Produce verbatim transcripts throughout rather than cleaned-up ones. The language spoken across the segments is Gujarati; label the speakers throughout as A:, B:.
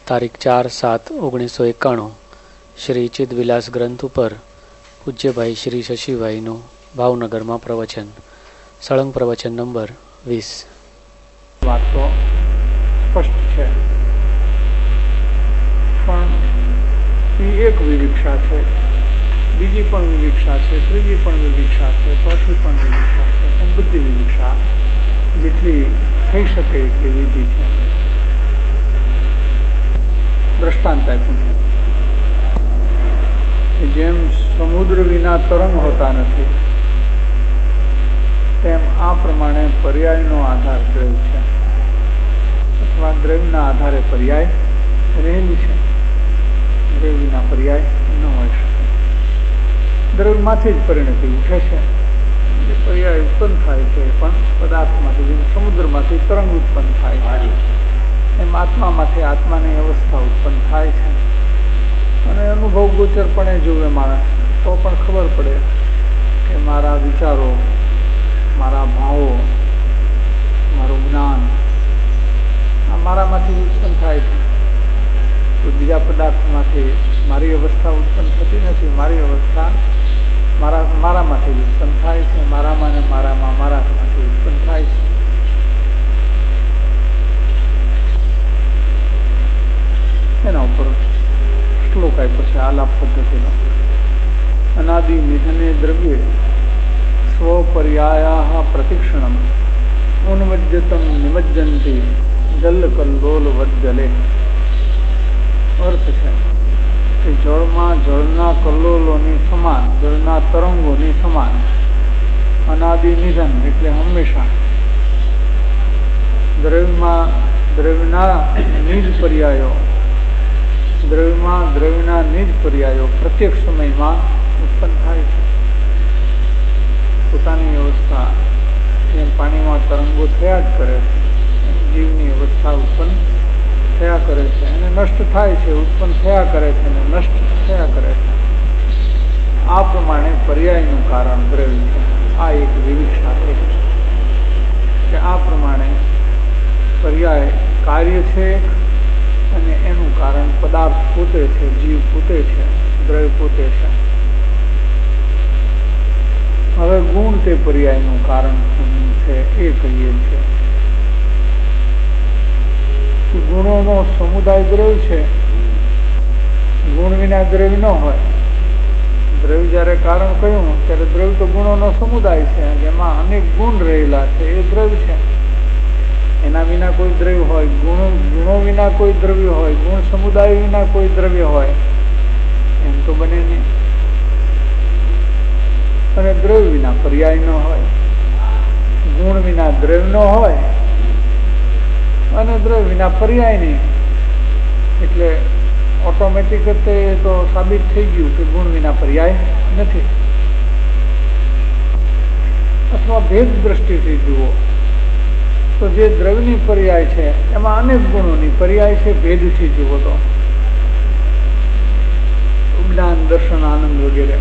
A: તારીખ ચાર સાત ઓગણીસો એકાણું શ્રી ચિદવિલાસ ગ્રંથ ઉપર પૂજ્યભાઈ શ્રી શશીભાઈનું ભાવનગરમાં પ્રવચન. સળંગ પ્રવચન નંબર વીસ.
B: વાત તો સ્પષ્ટ છે, પણ એ એક વિવિક્ષા છે, બીજી પણ વિવિક્ષા છે, ત્રીજી પણ વિવિક્ષા છે, ચોથી પણ વિવિક્ષા છે. એમ બધી વિવિક્ષા જેટલી થઈ શકે એટલી વિધિ છે. દ્રષ્ટાંત આપ્યું છે, જેમ સમુદ્ર વિના તરંગ હોતા નથી તેમ આ પ્રમાણે પર્યાયનો આધાર દ્રવ છે, અથવા દ્રવ્યના આધારે પર્યાય રહેલું છે. દ્રવ્ય વિના પર્યાય ન હોઈ શકે. દ્રવ્યમાંથી જ પરિણતિ ઉઠે છે, જે પર્યાય ઉત્પન્ન થાય છે પણ પદાર્થમાંથી, જેમ સમુદ્રમાંથી તરંગ ઉત્પન્ન થાય છે એમ આત્મામાંથી આત્માની અવસ્થા ઉત્પન્ન થાય છે. અને અનુભવ ગોચરપણે જોવે માણસ તો પણ ખબર પડે કે મારા વિચારો, મારા ભાવો, મારું જ્ઞાન આ મારામાંથી ઉત્પન્ન થાય છે. કોઈ બીજા પદાર્થમાંથી મારી અવસ્થા ઉત્પન્ન થતી નથી. મારી અવસ્થા મારા મારામાંથી ઉત્પન્ન થાય છે. મારામાં ને મારામાં મારામાંથી ઉત્પન્ન થાય છે. એના ઉપર શ્લોક આપ્યો છે આલાપ પદ્ધતિનો. અનાદિ નિધને દ્રવ્યે સ્વપર્યાયા પ્રતિક્ષણમ ઉન્મજ્જતમ નિમજ્જંતી જલ કલ્લોલ વજ્જલે. અર્થ છે કે જળમાં જળના કલ્લોલોની સમાન, જળના તરંગોની સમાન અનાદિ નિધન એટલે હંમેશા દ્રવ્યમાં દ્રવ્યના નિજ પર્યાયો, દ્રવ્યમાં દ્રવ્યના નિજ પર્યાયો પ્રત્યેક સમયમાં ઉત્પન્ન થાય છે. પોતાની અવસ્થા જેમ પાણીમાં તરંગો થયા જ કરે છે, જીવની અવસ્થા ઉત્પન્ન થયા કરે છે અને નષ્ટ થાય છે, ઉત્પન્ન થયા કરે છે અને નષ્ટ થયા કરે છે. આ પ્રમાણે પર્યાયનું કારણ દ્રવ્ય છે. આ એક વિવિક્ષા છે કે આ પ્રમાણે પર્યાય કાર્ય છે અને એનું કારણ પદાર્થ પોતે છે, જીવ પોતે છે, દ્રવ્ય પોતે છે. હવે ગુણ તે પર્યાયનું કારણ છે એ કહીએ છીએ. ગુણોનો સમુદાય દ્રવ્ય છે. ગુણ વિના દ્રવ્ય ન હોય. દ્રવ્ય જયારે કારણ કહ્યું ત્યારે દ્રવ્ય તો ગુણોનો સમુદાય છે, જેમાં અનેક ગુણ રહેલા છે, એ દ્રવ્ય છે. એના વિના કોઈ દ્રવ્ય હોય, ગુણો ગુણો વિના કોઈ દ્રવ્ય હોય, ગુણ સમુદાય વિના કોઈ દ્રવ્ય હોય એમ તો બને નહીં. અને દ્રવ્ય વિના પર્યાય ન હોય, ગુણ વિના દ્રવ્ય ન હોય અને દ્રવ્ય વિના પર્યાય નહીં. એટલે ઓટોમેટિક તે તો સાબિત થઈ ગયું કે ગુણ વિના પર્યાય નથી. અથવા ભેદ દ્રષ્ટિથી જુઓ તો જે દ્રવ્યની પર્યાય છે એમાં અનેક ગુણોની પર્યાય છે. ભેદથી જુઓ તો જ્ઞાન, દર્શન, આનંદ વગેરે.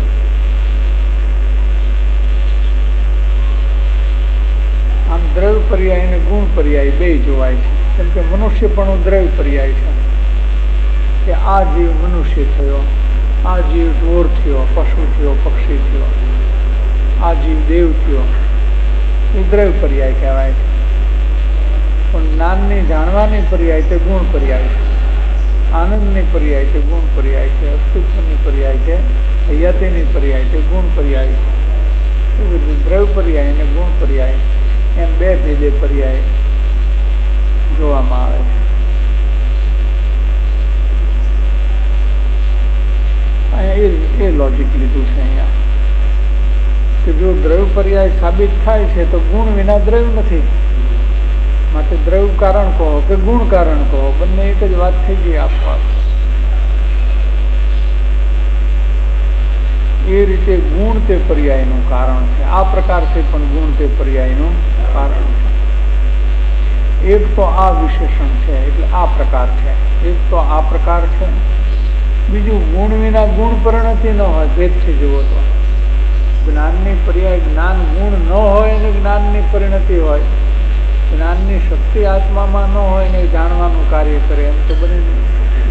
B: આમ દ્રવ્ય પર્યાય અને ગુણ પર્યાય બે જોવાય છે. કેમ કે મનુષ્ય પણ દ્રવ્ય પર્યાય છે કે આ જીવ મનુષ્ય થયો, આ જીવ ઢોર થયો, પશુ થયો, પક્ષી થયો, આ જીવ દેવ થયો, એ દ્રવ્ય પર્યાય કહેવાય છે. પણ જ્ઞાનની જાણવાની પર્યાય તે ગુણ પર્યાય છે. આનંદની પર્યાય તે ગુણ પર્યાય છે. અસ્તિત્વની પર્યાય છે. હયાતીની પર્યાય તે ગુણ પર્યાય છે. એવી રીતે દ્રવ્ય પર્યાય અને ગુણ પર્યાય એમ બે ભેદે પર્યાય જોવામાં આવે છે. અહીંયા એ લોજિક લીધું છે અહીંયા કે જો દ્રવ્ય પર્યાય સાબિત થાય છે તો ગુણ વિના દ્રવ્ય નથી. માટે દ્રવ્ય કારણ કહો કે ગુણ કારણ કહો, બંને એક જ વાત થઈ ગઈ આપવા. એ રીતે ગુણ તે પર્યાયનું કારણ છે. આ પ્રકારથી પણ ગુણ તે પર્યાયનું કારણ છે. એક તો આ વિશેષણ છે એટલે આ પ્રકાર છે, એક તો આ પ્રકાર છે. બીજું ગુણ વિના ગુણ પરિણતિ ન હોય. ભેદથી જુઓ તો જ્ઞાનની પર્યાય જ્ઞાન ગુણ ન હોય અને જ્ઞાનની પરિણતિ હોય. જ્ઞાનની શક્તિ આત્મામાં ન હોય ને જાણવાનું કાર્ય કરે એમ તો બને નહીં.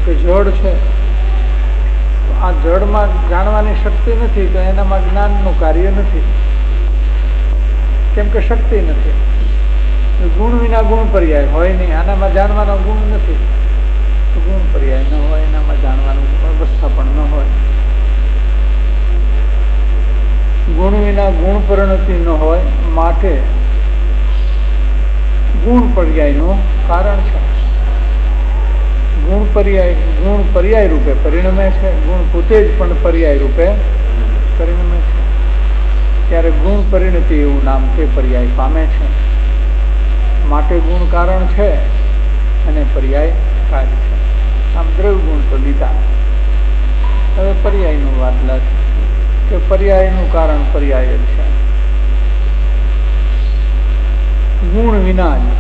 B: કે જળ છે, આ જળમાં જાણવાની શક્તિ નથી તો એનામાં જ્ઞાનનું કાર્ય નથી, કેમ કે શક્તિ નથી. ગુણ વિના ગુણ પર્યાય હોય નહીં, આનામાં જાણવાનો ગુણ નથી તો ગુણ પર્યાય ન હોય, એનામાં જાણવાનું અવસ્થા પણ ન હોય. ગુણ વિના ગુણ પરિણતિ ન હોય, માટે ગુણ પર્યાયનું કારણ છે. ગુણ પર્યાય ગુણ પર્યાય રૂપે પરિણમે છે, ગુણ પોતે જ પણ પર્યાય રૂપે પરિણમે છે. ત્યારે ગુણ પરિણતિ એવું નામ તે પર્યાય પામે છે. માટે ગુણ કારણ છે અને પર્યાય કાર્ય છે. આમ દ્રવ્ય ગુણ તો લીધા, હવે પર્યાયનું વાત લાગે કે પર્યાયનું કારણ પર્યાય જ છે. ગુણ વિના જ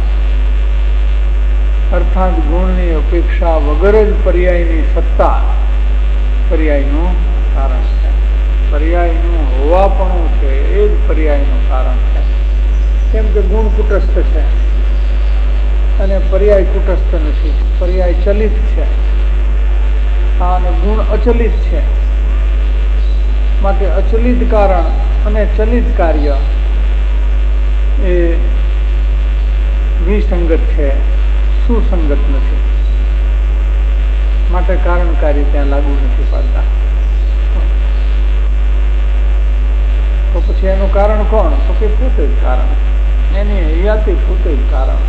B: અર્થાત ગુણની અપેક્ષા વગર જ પર્યાયની સત્તા પર્યાયનું કારણ છે. પર્યાયનું હોવાપણું છે એ જ પર્યાયનું કારણ છે. કેમ કે ગુણ કુટસ્થ છે અને પર્યાય કુટસ્થ નથી. પર્યાય ચલિત છે અને ગુણ અચલિત છે. માટે અચલિત કારણ અને ચલિત કાર્ય એ વિસંગત છે, સુસંગત નથી. માટે કારણ કાર્ય ત્યાં લાગુ નથી પાડતા. તો પછી એનું કારણ કોણ? તો કે પોતે જ કારણ, એની હૈયાથી પોતે જ કારણ.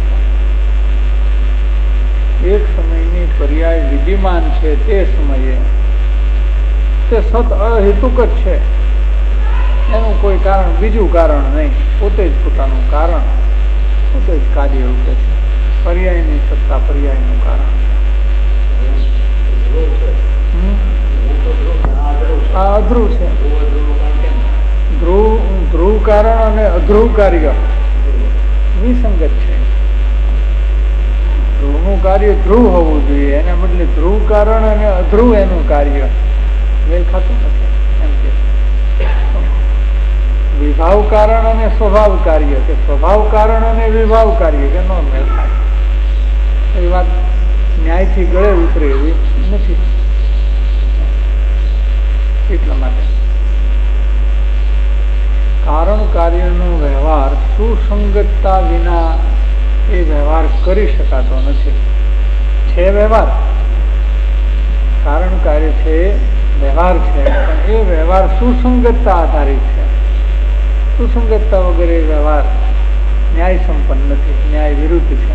B: એક સમયની પર્યાય વિદ્યમાન છે તે સમયે તે સત અહેતુક જ છે, એનું કોઈ કારણ બીજું કારણ નહીં, પોતે જ પોતાનું કારણ, પોતે જ કાર્ય રૂપે છે. પર્યાયની સત્તા પર્યાયનું કારણ આ અધ્રુવ છે. ધ્રુવ ધ્રુવ કારણ અને અધ્રુવ કાર્ય વિસંગત છે. ધ્રુવનું કાર્ય ધ્રુવ હોવું જોઈએ, એને બદલે ધ્રુવ કારણ અને અધ્રુવ એનું કાર્ય મેળ ખાતું નથી. એમ કે વિભાવ કારણ અને સ્વભાવ કાર્ય કે સ્વભાવ કારણ અને વિભાવ કાર્ય કે નો મેળ થાય. એ વાત ન્યાયથી ગળે ઉતરે એવી નથી. એટલા માટે કારણ કાર્યનો વ્યવહાર સુસંગતતા વિના એ વ્યવહાર કરી શકાતો નથી. છે વ્યવહાર, કારણ કાર્ય છે, વ્યવહાર છે, પણ એ વ્યવહાર સુસંગતતા આધારિત છે. સુસંગતતા વગેરે વ્યવહાર ન્યાય સંપન્ન નથી, ન્યાય વિરુદ્ધ છે.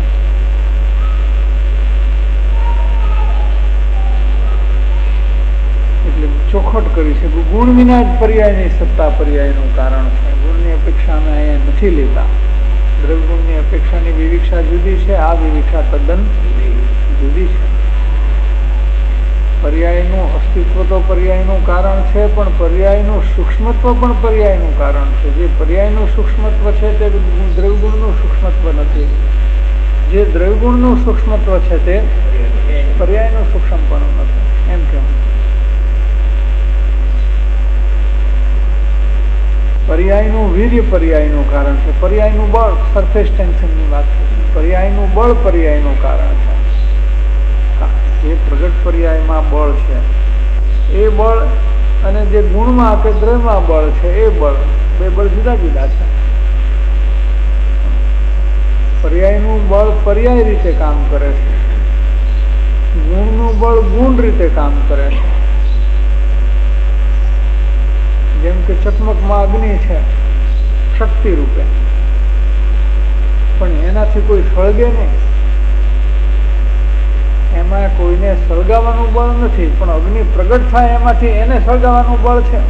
B: એટલે ચોખવટ કરી છે ગુણ વિના જ પર્યાયની સત્તા પર્યાયનું કારણ છે. ગુણની અપેક્ષા અમે અહીંયા નથી લેતા. દ્રવ્યગુણની અપેક્ષાની વિવિક્ષા જુદી છે, આ વિવિક્ષા તદ્દન જુદી છે. પર્યાયનું અસ્તિત્વ તો પર્યાયનું કારણ છે, પણ પર્યાયનું સૂક્ષ્મત્વ પણ પર્યાયનું કારણ છે. જે પર્યાયનું સૂક્ષ્મત્વ છે તે દ્રવ્યગુણનું સૂક્ષ્મત્વ નથી. જે દ્રવ્યગુણનું સૂક્ષ્મત્વ છે તે પર્યાયનું સૂક્ષ્મપણું નથી. એમ કેમ પર્યાયનું વીર્ય પર્યાયનું કારણ છે, પર્યાયનું બળ સરફેસ ટેન્શનની વાત છે. પર્યાયનું બળ પર્યાયનું કારણ છે. જે પ્રગટ પર્યાયમાં બળ છે એ બળ અને જે ગુણમાં કે દ્રવ્યમાં બળ છે એ બળ, બે બળ જુદા જુદા છે. પર્યાયનું બળ પર્યાય રીતે કામ કરે છે, ગુણનું બળ ગુણ રીતે કામ કરે છે. જેમ કે ચકમકમાં અગ્નિ છે શક્તિ રૂપે, પણ એનાથી કોઈ સળગે નહીં, એમાં કોઈને સળગાવાનું બળ નથી, પણ અગ્નિ પ્રગટ થાય એમાંથી એને સળગાવાનું બળ છે.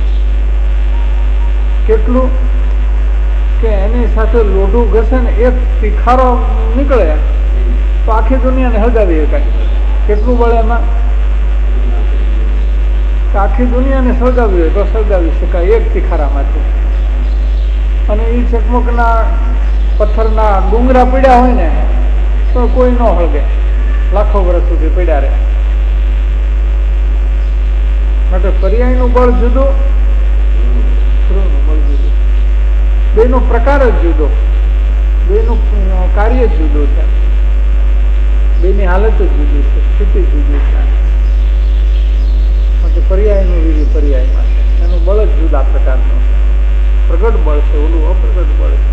B: કેટલું કે એની સાથે લોઢું ઘસે ને એક તીખારો નીકળે તો આખી દુનિયાને હળગાવી શકાય. કેટલું બળ એમાં? આખી દુનિયાને સળગાવી હોય તો સળગાવી શકાય એક તીખારામાંથી. અને એ ચકમકના પથ્થરના ડુંગરા પીડ્યા હોય ને તો કોઈ ન હળગે, લાખો વર્ષ સુધી પીડ્યા રહે. માટે પર્યાયનું બળ જુદું, ધ્રુવનું બળ જુદું, બેનો પ્રકાર જ જુદો, બેનું કાર્ય જ જુદું છે. બેની હાલત જ જુદી છે, સ્થિતિ જુદી છે. માટે પર્યાયનું વિધિ પર્યાયમાં છે, એનું બળ જ જુદા પ્રકારનું છે. પ્રગટ બળ છે, ઓલું અપ્રગટ બળ છે.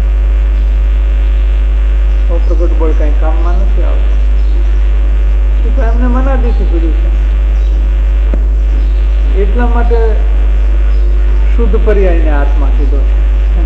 B: અપ્રગટ બળ કઈ કામમાં નથી આવતું. એ તો એમને મનાદીથી પીડ્યું છે. એટલા માટે શુદ્ધ પર્યાયને આત્મા કીધો છે.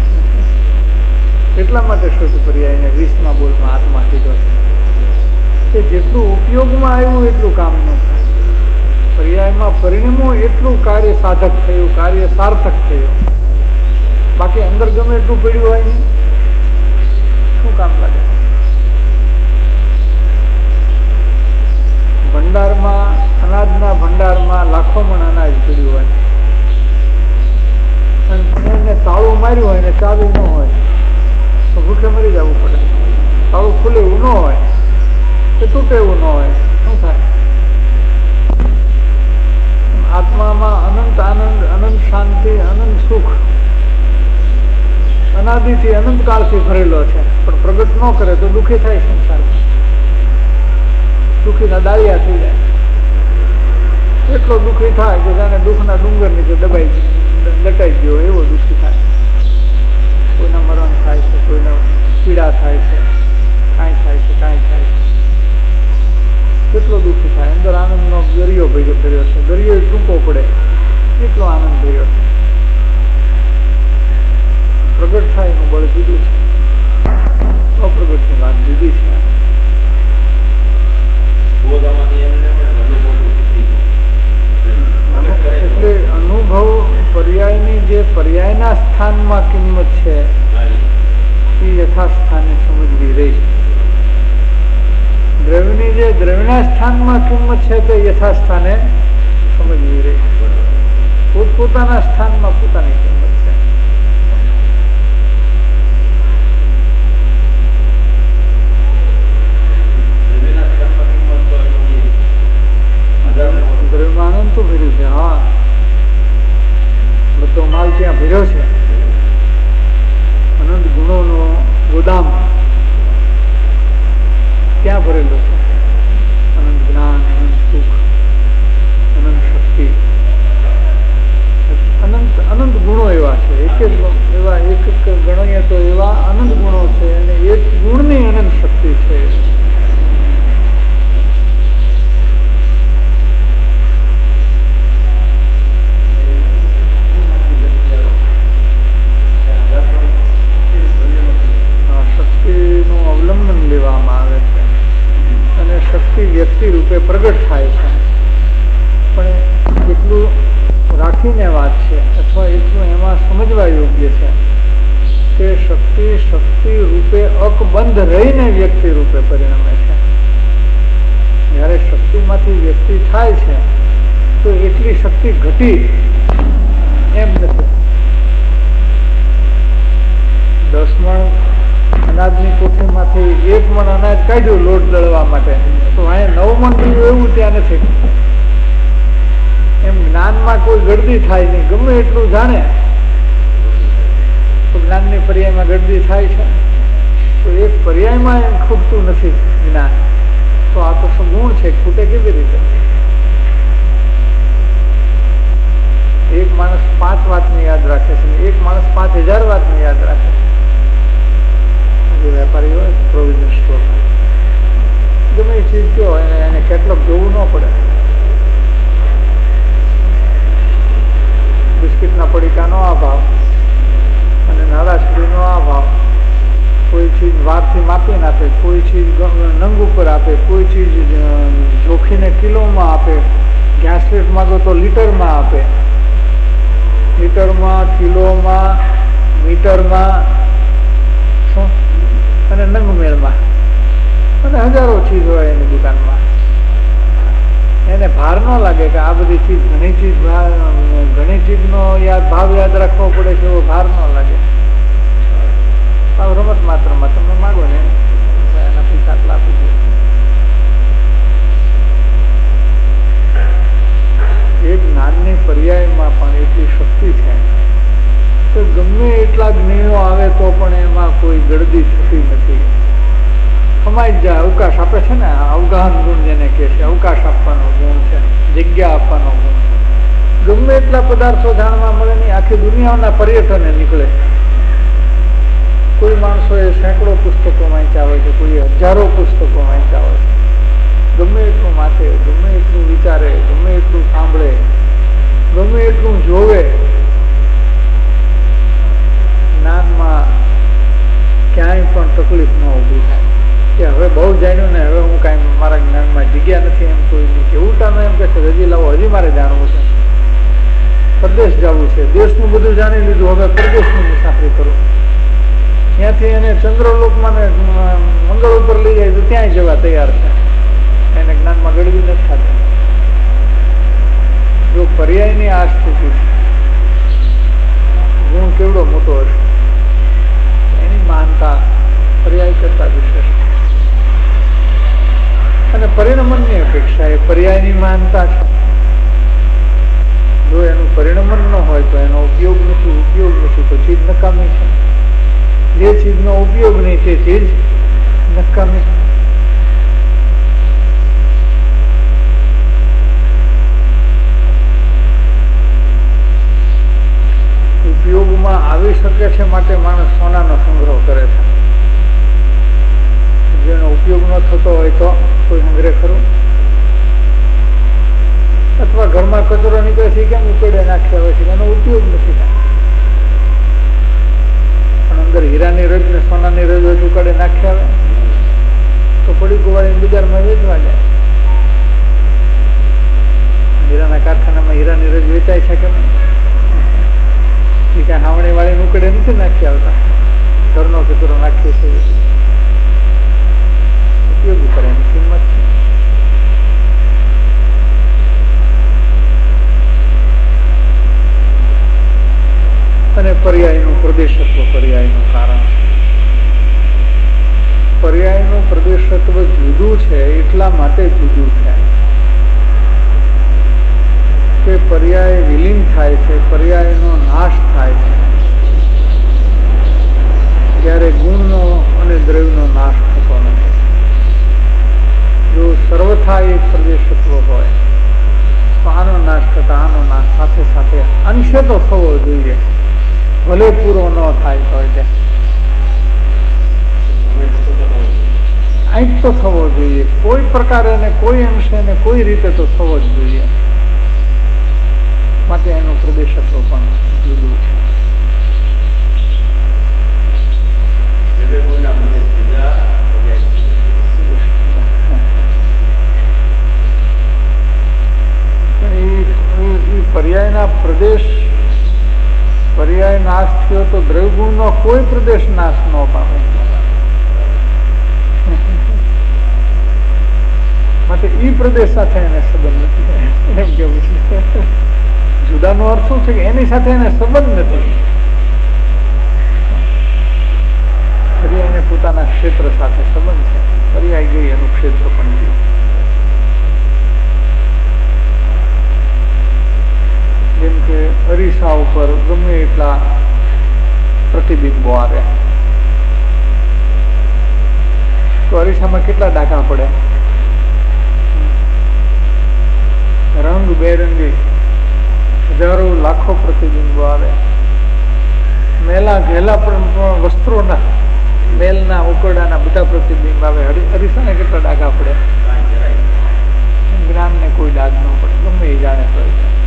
B: એટલા માટે શુદ્ધ પર્યાયને વીસમા બોલમાં આત્મા કીધો છે કે જેટલું ઉપયોગમાં આવ્યું એટલું કામ ન થાય. પર્યાયમાં પરિણમો એટલું કાર્ય સાધક થયું, કાર્ય સાર્થક થયું. બાકી અંદર ગમે એટલું પડ્યું હોય નહીં, શું કામ લાગે? ભંડારમાં, અનાજના ભંડારમાં લાખો મણ અનાજ પડ્યું હોય અને એને તાળું માર્યું હોય ને ચાવી ન હોય તો ભૂખે મરી જવું પડે. તાળું ખુલે એવું ન હોય, એ તૂટે એવું ન હોય, શું થાય? આત્મામાં અનંત આનંદ, અનંત શાંતિ, અનંત સુખ અનાદિથી અનંત કાળથી ભરેલો છે. પણ પ્રગટ ન કરે તો દુઃખી થાય સંસારમાં. દુઃખીના ડાળિયા થઈ જાય. એટલો દુઃખી થાય કે જાણે દુઃખના ડુંગર નીચે દબાઈ દટાઈ ગયો એવો દુઃખી થાય. કોઈના મરણ થાય છે, કોઈના પીડા થાય છે, કાંઈ થાય છે, કાંઈ થાય છે. કેટલો દુઃખી થાય. અંદર આનંદનો દરિયો ભેગો કર્યો છે. દરિયો ટૂંકો પડે એટલો આનંદ ભર્યો છે. પ્રગટ થાય એનું બળ જુદું છે, અપ્રગટની વાત જુદી છે. એટલે અનુભવ પર્યાયની જે પર્યાયના સ્થાનમાં કિંમત છે એ યથાસ્થાને સમજવી રહી. દ્રવ્યની જે દ્રવ્યના સ્થાનમાં કિંમત છે તે યથાસ્થાને સમજવી રહી. પોતપોતાના સ્થાનમાં પોતાની કિંમત છે. દ્રવ્યમાં આનંદ તો ભર્યું છે. હા, બધો માલ ત્યાં ભર્યો છે. અનંત ગુણોનો ગોદામ ત્યાં ભરેલો છે. અનંત જ્ઞાન, અનંત સુખ, અનંત શક્તિ, અનંત અનંત ગુણો એવા છે. એક એક એવા એક એક ગણીએ તો એવા અનંત ગુણો છે અને એક ગુણની અનંત શક્તિ છે. વ્યક્તિ રૂપે પ્રગટ થાય છે. પણ એટલું રાખીને વાત છે અથવા એટલું એમાં સમજવા યોગ્ય છે કે શક્તિ શક્તિ રૂપે અકબંધ રહીને વ્યક્તિ રૂપે પરિણમે છે. જયારે શક્તિમાંથી વ્યક્તિ થાય છે તો એટલી શક્તિ ઘટી એમ નથી. દસ મણ અનાજની કોઠીમાંથી એક મણ અનાજ કાઢ્યું લોટ દળવા માટે તો અહીંયા નવ મણ થયું એવું ત્યાં નથી. એમ જ્ઞાનમાં કોઈ ગળદી થાય નહીં. ગમે એટલું જાણે તો જ્ઞાનની પર્યાયમાં ગળદી થાય છે. તો એક પર્યાયમાં એમ ખૂટતું નથી જ્ઞાન. તો આ તો સગુણ છે, ખૂટે કેવી રીતે? એક માણસ પાંચ વાતને યાદ રાખે છે, એક માણસ પાંચ હજાર વાતને યાદ રાખે છે. વેપારી હોય પ્રોવિઝન સ્ટોરમાં ગમે એ ચીજ કયો એને એને કેટલોક જોવું ન પડે. બિસ્કીટના પડીકાનો આ ભાવ અને નાળાછડીનો આ ભાવ. કોઈ ચીજ વારથી માપીને આપે, કોઈ ચીજ નંગ ઉપર આપે, કોઈ ચીજ જોખીને કિલોમાં આપે. ગેસ લીટ માંગો તો લીટરમાં આપે. લીટરમાં, કિલોમાં, મીટરમાં અને નંગ મેળમાં અને હજારો ચીજ હોય એની દુકાનમાં. એને ભાર ન લાગે કે આ બધી ચીજ ઘણી ચીજ ઘણી ચીજનો યાદ ભાવ યાદ રાખવો પડે છે એવો ભાર ન લાગે. આ રમત માત્રમાં તમે માગો ને એના પૈસા આટલા આપી દો. એ જ્ઞાનની પર્યાયમાં પણ એટલી શક્તિ છે કે ગમે એટલા જ્ઞેયો આવે તો પણ એમાં કોઈ ગળદી થતી નથી. સમાઈ જ જાય. અવકાશ આપે છે ને, અવગાહન ગુણ જેને કહે છે, અવકાશ આપવાનો ગુણ છે, જગ્યા આપવાનો ગુણ છે. ગમે એટલા પદાર્થો જાણવા મળે નહીં, આખી દુનિયાના પર્યટને નીકળે. કોઈ માણસોએ સેંકડો પુસ્તકો વાંચ્યા હોય છે, કોઈ હજારો પુસ્તકો વાંચ્યા હોય છે. ગમે એટલું વાંચે, ગમે એટલું વિચારે, ગમે એટલું સાંભળે, ગમે એટલું જોવે, જ્ઞાનમાં ક્યાંય પણ તકલીફ ન ઊભી થાય કે હવે બહુ જાણ્યું ને, હવે હું કાંઈ મારા જ્ઞાનમાં જગ્યા નથી એમ કોઈ નહીં. કે ઉલટાનું એમ કે છે હજી લાવો, હજી મારે જાણવું છે, પરદેશ જવું છે, દેશનું બધું જાણી લીધું, હવે પરદેશની મુસાફરી કરું. ત્યાંથી એને ચંદ્રલોકમાં ને મંગળ ઉપર લઈ જાય તો ત્યાંય જવા તૈયાર છે. એને જ્ઞાનમાં ગળવી નથી થતી. જો પર્યાયની આ સ્થિતિ છે, ગુણ કેવડો મોટો હશે, એની માનતા પર્યાય કરતા વિશેષ. અને પરિણમનની અપેક્ષા એ પર્યાયની માનતા છે. જો એનું પરિણમન ન હોય તો એનો ઉપયોગ નથી, ઉપયોગ નથી તો ચીજ નકામી છે. જે ચીજનો ઉપયોગ નહીં તે ચીજ નકામી. ઉપયોગમાં આવી શકે છે માટે માણસ સોનાનો સંગ્રહ કરે છે. જેનો ઉપયોગ ન થતો હોય તો કોઈ સંગ્રહ ખરું? અથવા ઘરમાં કચરો નીકળે છે કેમ ઉકેડે નાખ્યા હોય છે, એનો ઉપયોગ નથી થાય. પણ અંદર હીરાની રજ ને સોનાની રજ હોય ઉકાળે નાખ્યા આવે તો પડી ગોવાળી બજારમાં વેચવા જાય. હીરાના કારખાનામાં હીરાની રજ વેચાય છે કે એ કઈ હાવણી વાળી ઉકેડે નથી નાખી આવતા. ઘરનો કચરો નાખીએ છીએ, ઉપયોગ કરે એની કિંમત છે. અને પર્યાયનું પ્રદેશત્વ પર્યાયનું કારણ. પર્યાયનું પ્રદેશત્વ જુદું છે એટલા માટે જુદું છે કે પર્યાય વિલીન થાય છે, પર્યાયનો નાશ થાય છે. જ્યારે ગુણનો અને દ્રવ્યનો નાશ થતો નથી. જો સર્વથા એક પ્રદેશત્વ હોય તો આનો નાશ થતા આનો નાશ સાથે સાથે અંશે તો થવો જોઈએ, ભલે પૂરો ન થાય તો અંશ તો થવો જોઈએ. કોઈ પ્રકારે ને કોઈ અંશે ને કોઈ રીતે તો થવો જ જોઈએ. માટે એનું પ્રદેશત્વ પણ જુદું છે. પર્યાયના પ્રદેશ પર્યાય નાશ થયો તો દ્રવ્યગુણ નો કોઈ પ્રદેશ નાશ ન પામે. માટે ઈ પ્રદેશ સાથે એને સંબંધ નથી એમ કેવું છે. જુદાનો અર્થ શું છે કે એની સાથે એને સંબંધ નથી. પર્યાયને પોતાના ક્ષેત્ર સાથે સંબંધ છે. પર્યાય ગઈ એનું ક્ષેત્ર પણ ગયું. જેમ કે અરીસા ઉપર ગમે એટલા પ્રતિબિંબો આવે તો અરીસામાં કેટલા ડાઘા પડે? રંગ બેરંગી હજારો લાખો પ્રતિબિંબો આવે. મેલા ઘેલા પણ વસ્ત્રોના મેલના ઉકરડાના બધા પ્રતિબિંબ આવે. અરીસાને કેટલા ડાઘા પડે? જ્ઞાનને કોઈ ડાઘ ન પડે, ગમે એ જાણે તો.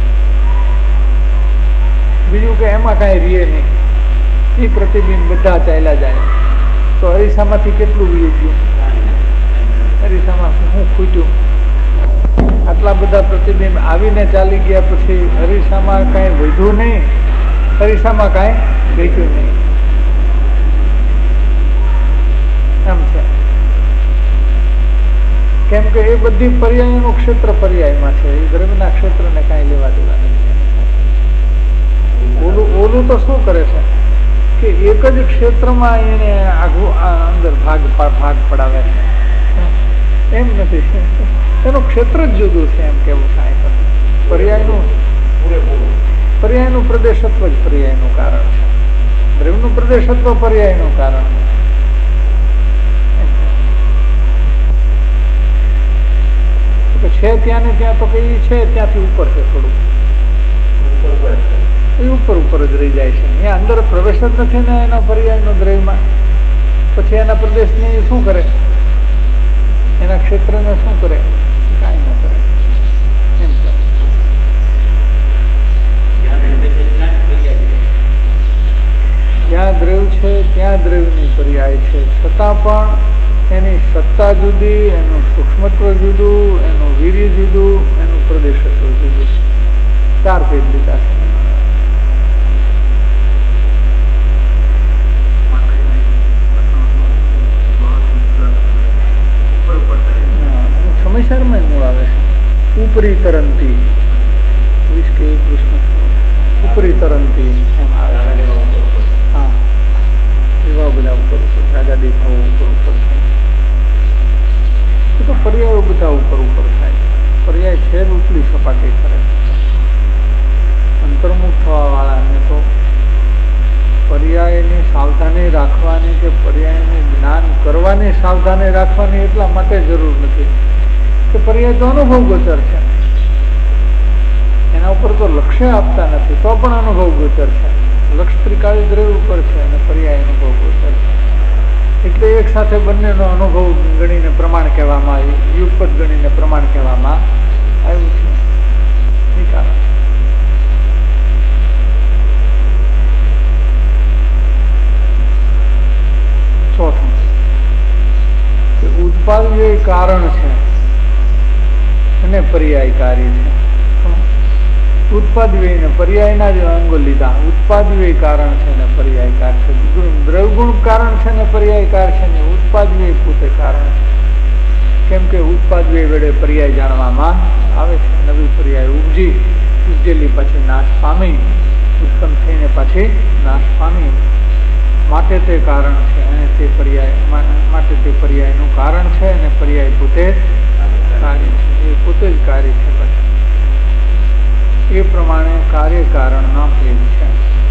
B: બીજું કે એમાં કઈ રીએ નહીં, એ પ્રતિબિંબ બધા ચાલ્યા જાય તો અરીસામાંથી કેટલું વીયું ગયું? અરીસામાં હું ખૂટ્યું? આટલા બધા પ્રતિબિંબ આવીને ચાલી ગયા પછી અરીસામાં કઈ વધ્યું નહીં, અરીસામાં કઈ ઘટ્યું નહીં. એમ છે. કેમ કે એ બધી પર્યાયનું ક્ષેત્ર પર્યાયમાં છે. એ દ્રવ્યના ક્ષેત્રને કઈ લેવા દેવા નથી. ઓલું ઓલું તો શું કરે છે કે એક જ ક્ષેત્રમાં એને આગું અંદર ભાગ ભાગ પડાવે છે. એમ નથી, એનું ક્ષેત્ર જ જુદું છે એમ કેવું થાય. પર્યાયનું પર્યાયનું પ્રદેશત્વ જ પર્યાયનું કારણ છે. દ્રવ્યનું પ્રદેશત્વ પર્યાયનું કારણ છે. છે ત્યાં ને ત્યાં તો કઈ છે ત્યાંથી ઉપર છે, થોડું એ ઉપર ઉપર જ રહી જાય છે. અહીંયા અંદર પ્રવેશ જ નથી ને એના પર્યાયનો દ્રવ્યમાં. પછી એના પ્રદેશને શું કરે, એના ક્ષેત્રને શું કરે, કાંઈ ન કરે. એમ જ્યાં દ્રવ્ય છે ત્યાં દ્રવ્યની પર્યાય છે, છતાં પણ એની સત્તા જુદી, એનું સૂક્ષ્મત્વ જુદું, એનું વીર્ય જુદું, એનું પ્રદેશત્વ જુદું. ચાર ભેદ લીધા છે. સમયસરમાં મૂળ આવે છે. ઉપરી તરંતી કે ઉપરી તરંતી એમ આવે. હા, એવા બધા ઉપર ઉપર રાજા દેખાવો ઉપર ઉપર થાય. એ તો પર્યાયો બધા ઉપર ઉપર થાય. પર્યાય છે જ ઉપલી સપાટી કરે. અંતર્મુખ થવા વાળાને તો પર્યાયની સાવધાની રાખવાની કે પર્યાયને જ્ઞાન કરવાની સાવધાની રાખવાની એટલા માટે જરૂર નથી કે પર્યાય તો અનુભવ ગોચર છે, એના ઉપર તો લક્ષ્ય આપતા નથી તો પણ અનુભવ ગોચર છે. લક્ષ ત્રિકાળી દ્રવ્ય ઉપર છે અને પર્યાય અનુભવ ગોચર છે. એટલે એક સાથે બંનેનો અનુભવ ગણીને પ્રમાણ કહેવામાં આવ્યું, યુગપદ ગણીને પ્રમાણ કહેવામાં આવ્યું છે. એ કારણ ચોથું કે ઉત્પાદ્ય કારણ છે અને પર્યાયકારી છે. ઉત્પાદવ્ય ને પર્યાયના જ અંગો લીધા. ઉત્પાદવ્ય કારણ છે ને પર્યાયકાર છે, દ્રવગુણ કારણ છે ને પર્યાયકાર છે ને ઉત્પાદવ્ય પોતે કારણ છે. કેમ કે ઉત્પાદવ્ય વેળે પર્યાય જાણવામાં આવે છે. નવી પર્યાય ઉપજી, ઉપજેલી પછી નાશ પામી, ઉત્પન્ન થઈને પછી નાશ પામી, માટે તે કારણ છે અને તે પર્યાય માટે તે પર્યાયનું કારણ છે અને પર્યાય પોતે કાર્ય છે. એ પોતે જ કાર્ય છે. પછી એ પ્રમાણે કાર્ય કારણના ભેદ છે.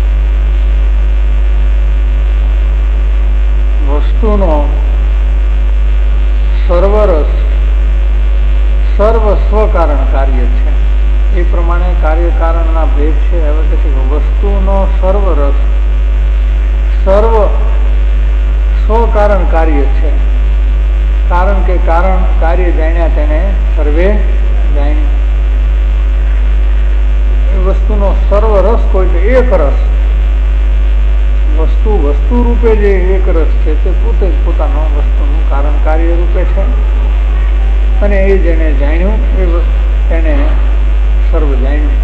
B: વસ્તુનો સર્વરસ સર્વ સ્વકારણ કાર્ય છે. એ પ્રમાણે કાર્ય કારણના ભેદ છે. હવે પછી વસ્તુનો સર્વરસ સર્વ સ્વકારણ કાર્ય છે. કારણ કે કારણ કાર્ય જાણ્યા તેને સર્વે જાણ્યું. વસ્તુનો સર્વ રસ કોઈ તો એક રસ, વસ્તુ વસ્તુ રૂપે જે એક રસ છે તે પોતે જ પોતાનો વસ્તુનું કારણ કાર્ય રૂપે છે અને એ જેને જાણ્યું એ તેને સર્વ જાણ્યું.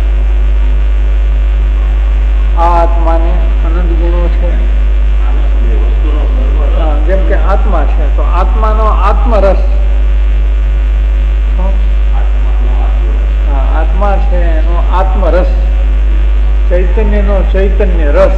B: આ આત્માને અનંત ગુણો છે. જેમ કે આત્મા છે તો આત્માનો આત્મરસ, આત્મા છે એનો આત્મરસ, ચૈતન્ય નો ચૈતન્ય રસ,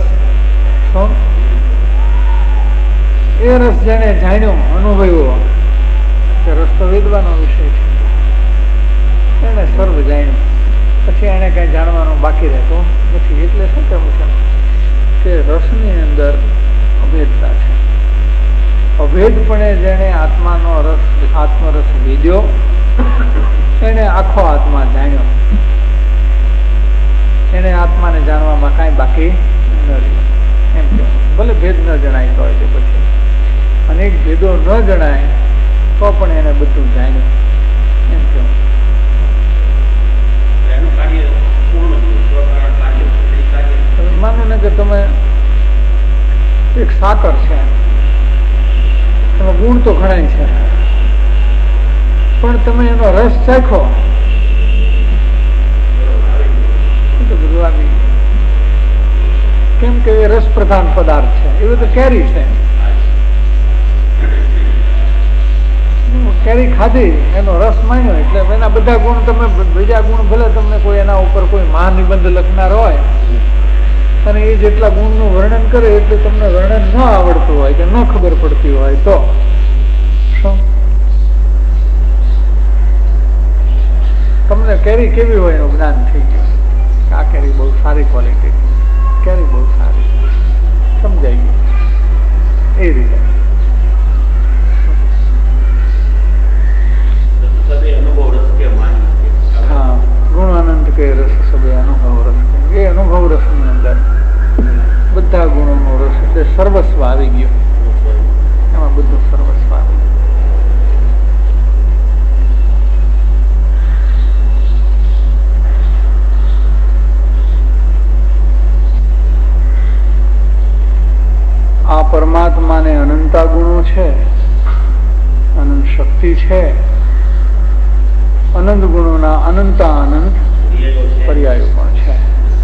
B: એ રસ જેને જાણ્યો અનુભવ્યો કે રસ તો વેદવાનો વિષય છે, એને સર્વ જાણ્યું. પછી એને કઈ જાણવાનું બાકી રહેતું નથી. એટલે શું કહેવું છે કે રસની અંદર અભેદતા છે. અભેદપણે જેને આત્માનો રસ આત્મરસ વેદ્યો એને આખો આત્મા જાણ્યો. એને આત્માને જાણવામાં કાંઈ બાકી ન રહ્યું. એમ કે ભલે ભેદ ન જણાય તો હોય તે પછી અનેક ભેદો ન જણાય તો પણ એને બધું જાણ્યું. એમ કેવું માનો ને કે તમે એક સાકર છે, એમાં ગુણ તો ઘણા છે, પણ તમે એનો રસ ચાખો તો બધું આવી. કેમ કે એ રસ પ્રધાન પદાર્થ છે. એવું તો કેરી છે, કેરી ખાધી એનો રસ માન્યો એટલે એના બધા ગુણ તમે બીજા ગુણ ભલે તમને કોઈ એના ઉપર કોઈ મહાનિબંધ લખનાર હોય અને એ જેટલા ગુણનું વર્ણન કરે એટલે તમને વર્ણન ન આવડતું હોય કે ન ખબર પડતી હોય તો શું તમને કેરી કેવી હોય એનું જ્ઞાન થઈ ગયું. આ કેરી બહુ સારી ક્વોલિટી, કેરી બહુ સારી, સમજાઈ ગયું. એ રીતે
C: અનુભવ રસ
B: અનંતા ગુણો છે, અનંત શક્તિ છે, અનંત ગુણોના અનંતા અનંત પર્યાયો પણ છે.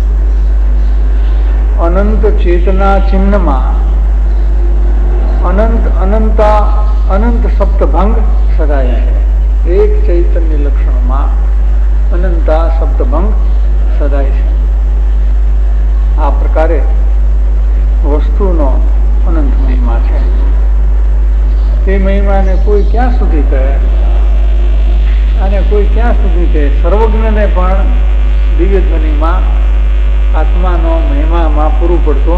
B: અનંત ચેતના ચિહ્નમાં અનંત અનંતા અનંત સપ્તભંગ સદાય છે. એક ચૈતન્ય લક્ષણમાં અનંતા સપ્તભંગ સદાય છે. આ પ્રકારે વસ્તુનો અનંત મહિમા છે. તે મહિમાને કોઈ ક્યાં સુધી કહે અને કોઈ ક્યાં સુધી કહે. સર્વજ્ઞને પણ દિવ્ય ધ્વનિમાં આત્માનો મહિમામાં પૂરું પડતો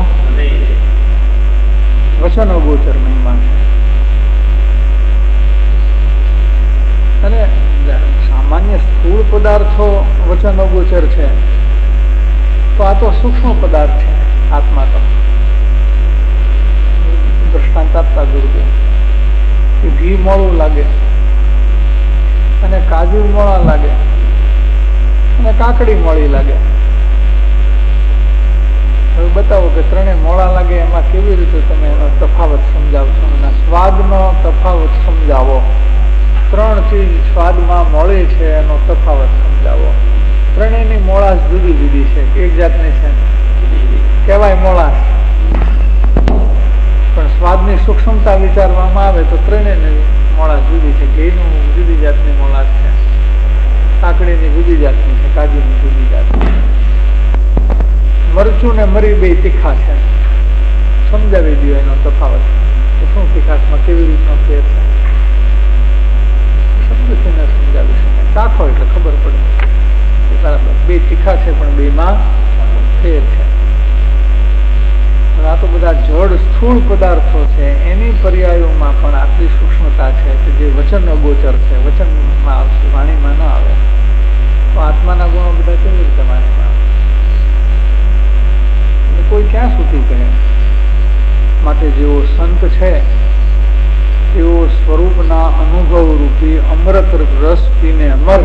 B: વચન અગોચર મહિમા છે. અને સામાન્ય સ્થૂળ પદાર્થો વચન અગોચર છે, તો આ તો સૂક્ષ્મ પદાર્થ છે. આત્મા તો દ્રષ્ટાંત આપતા ગુરુદેવ કે ઘી મોળું લાગે અને કાજુ મોળા લાગે અને કાકડી મોળી લાગે. હવે બતાવો કે ત્રણે મોળા લાગે એમાં કેવી રીતે તમે એનો તફાવત સમજાવશો અને સ્વાદનો તફાવત સમજાવો. ત્રણ ચીજ સ્વાદમાં મળે છે એનો તફાવત સમજાવો. ત્રણેયની મોળાશ જુદી જુદી છે, એક જાતની છે કહેવાય મોળાશ, પણ સ્વાદની સૂક્ષ્મતા વિચારવામાં આવે તો ત્રણેયની મોળાશ જુદી છે. ઘીનું જુદી જાતની મોળાશ છે, કાકડીની જુદી જાતની છે, કાજુની જુદી જાતની. મરચું ને મરી બે તીખા છે, સમજાવી દો એનો તફાવત. શું તીખાશમાં કેવી રીતનો ફેર છે શબ્દથી ન સમજાવી શકાય. ચાખો એટલે ખબર પડે બરાબર બે તીખા છે પણ બે માં ફેર છે. આ તો બધા જડ સ્થૂળ પદાર્થો છે, એની પર્યાયોમાં પણ આટલી સૂક્ષ્મતા છે કે જે વચન અગોચર છે, વચનમાં આવશે, વાણીમાં ન આવે. તો આત્માના ગુણો બધા કેવી રીતે વાણીમાં આવે? કોઈ ક્યાં સુધી કહે? માટે જેવો સંત છે તેઓ સ્વરૂપના અનુભવ રૂપી અમૃત રસ પીને અમર.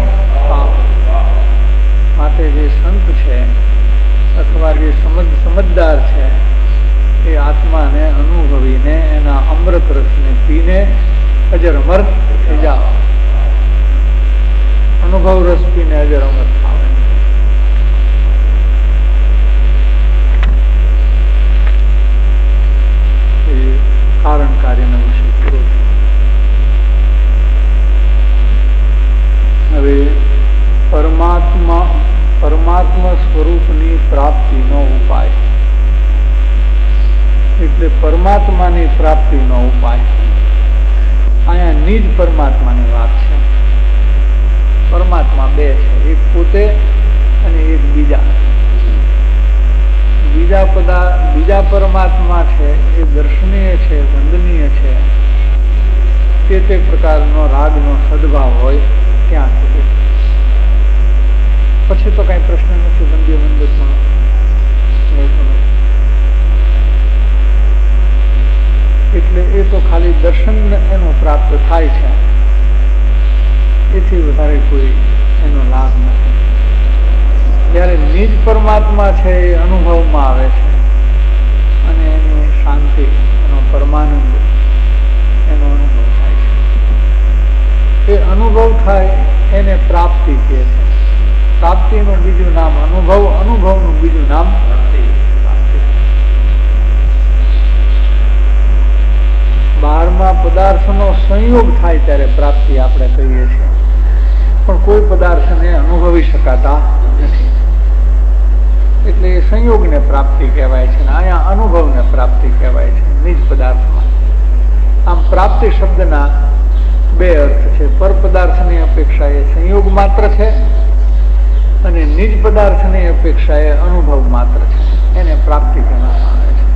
B: માટે જે સંત છે અથવા જે સમજ સમજદાર છે એ આત્માને અનુભવીને એના અમૃત રસને પીને અજર અમર થઈ જાવ. અનુભવ રસ પીને અજર અમર થાવ. કારણ કાર્યના વિશે પૂરો. હવે પરમાત્મા પરમાત્મા સ્વરૂપની પ્રાપ્તિનો ઉપાય એટલે પરમાત્માની પ્રાપ્તિનો ઉપાય. અહીંયા નિજ પરમાત્માની વાત છે. પરમાત્મા બે છે, એક પોતે અને એક બીજા. બીજા પદા બીજા પરમાત્મા છે એ દર્શનીય છે, વંદનીય છે. તે તે પ્રકારનો રાગનો સદભાવ હોય ત્યાં સુધી. પછી તો કઈ પ્રશ્ન નથી. વંદ્ય વંદન એટલે એ તો ખાલી દર્શન એનો પ્રાપ્ત થાય છે, એથી વધારે કોઈ એનો લાભ નથી. જયારે નિજ પરમાત્મા છે એ અનુભવમાં આવે છે અને એની શાંતિ, એનો પરમાનંદ, એનો અનુભવ થાય છે. એ અનુભવ થાય એને પ્રાપ્તિ કહે છે. પ્રાપ્તિનું બીજું નામ અનુભવ, અનુભવનું બીજું નામ પ્રાપ્તિ. બહારમાં પદાર્થનો સંયોગ થાય ત્યારે પ્રાપ્તિ આપણે કહીએ છીએ, પણ કોઈ પદાર્થને અનુભવી શકાતા નથી. એટલે એ સંયોગને પ્રાપ્તિ કહેવાય છે. અહીંયા અનુભવને પ્રાપ્તિ કહેવાય છે નિજ પદાર્થમાં. આમ પ્રાપ્તિ શબ્દના બે અર્થ છે. પર પદાર્થની અપેક્ષા એ સંયોગ માત્ર છે અને નિજ પદાર્થની અપેક્ષા એ અનુભવ માત્ર છે. એને પ્રાપ્તિ કહેવામાં આવે છે.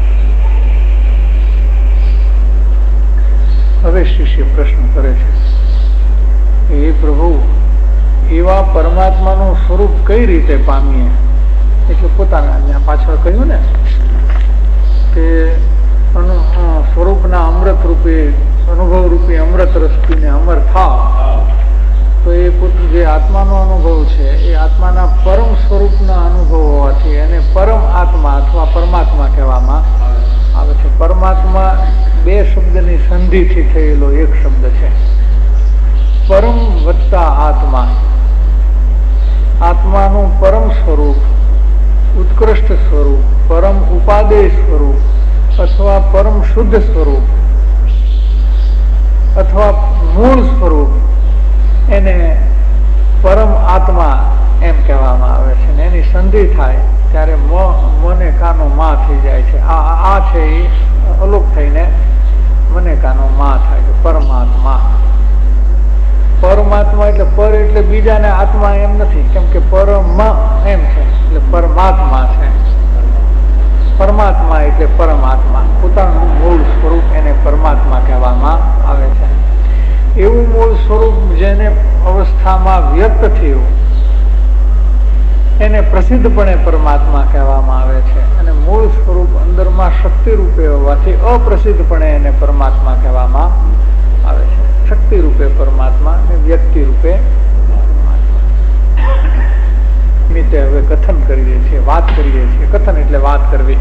B: હવે શિષ્ય પ્રશ્ન કરે છે, એ પ્રભુ એવા પરમાત્માનું સ્વરૂપ કઈ રીતે પામીએ? એટલે પોતાના અહીંયા પાછળ કહ્યું ને કે સ્વરૂપના અમૃત રૂપે અનુભવ રૂપી અમૃત રસ પીને અમર થાવ. તો એ જે આત્માનો અનુભવ છે એ આત્માના પરમ સ્વરૂપના અનુભવ હોવાથી એને પરમ આત્મા અથવા પરમાત્મા કહેવામાં આવે છે. પરમાત્મા બે શબ્દની સંધિથી થયેલો એક શબ્દ છે. પરમ વત્તા આત્મા, આત્માનું પરમ સ્વરૂપ, ઉત્કૃષ્ટ સ્વરૂપ, પરમ ઉપાદેય સ્વરૂપ અથવા પરમ શુદ્ધ સ્વરૂપ અથવા મૂળ સ્વરૂપ, એને પરમ આત્મા એમ કહેવામાં આવે છે. ને એની સંધિ થાય ત્યારે મને કાનો માં થઈ જાય છે. આ આ છે એ અલોપ થઈને મને કાનો માં થાય છે. પરમાત્મા, પરમાત્મા એટલે પર એટલે બીજાને આત્મા એમ નથી, કેમ કે પરમ એમ છે એટલે પરમાત્મા છે. પરમાત્મા એટલે પરમાત્મા, પોતાનું મૂળ સ્વરૂપ એને પરમાત્મા કહેવામાં આવે છે. એવું મૂળ સ્વરૂપ જેને અવસ્થામાં વ્યક્ત થયું એને પ્રસિદ્ધપણે પરમાત્મા કહેવામાં આવે છે. અને મૂળ સ્વરૂપ અંદરમાં શક્તિ રૂપે હોવાથી અપ્રસિદ્ધપણે એને પરમાત્મા કહેવામાં આવે છે. શક્તિ રૂપે પરમાત્મા અને વ્યક્તિ રૂપે નિત્ય હવે કથન કરીએ છીએ, વાત કરીએ છીએ. કથન એટલે વાત કરવી.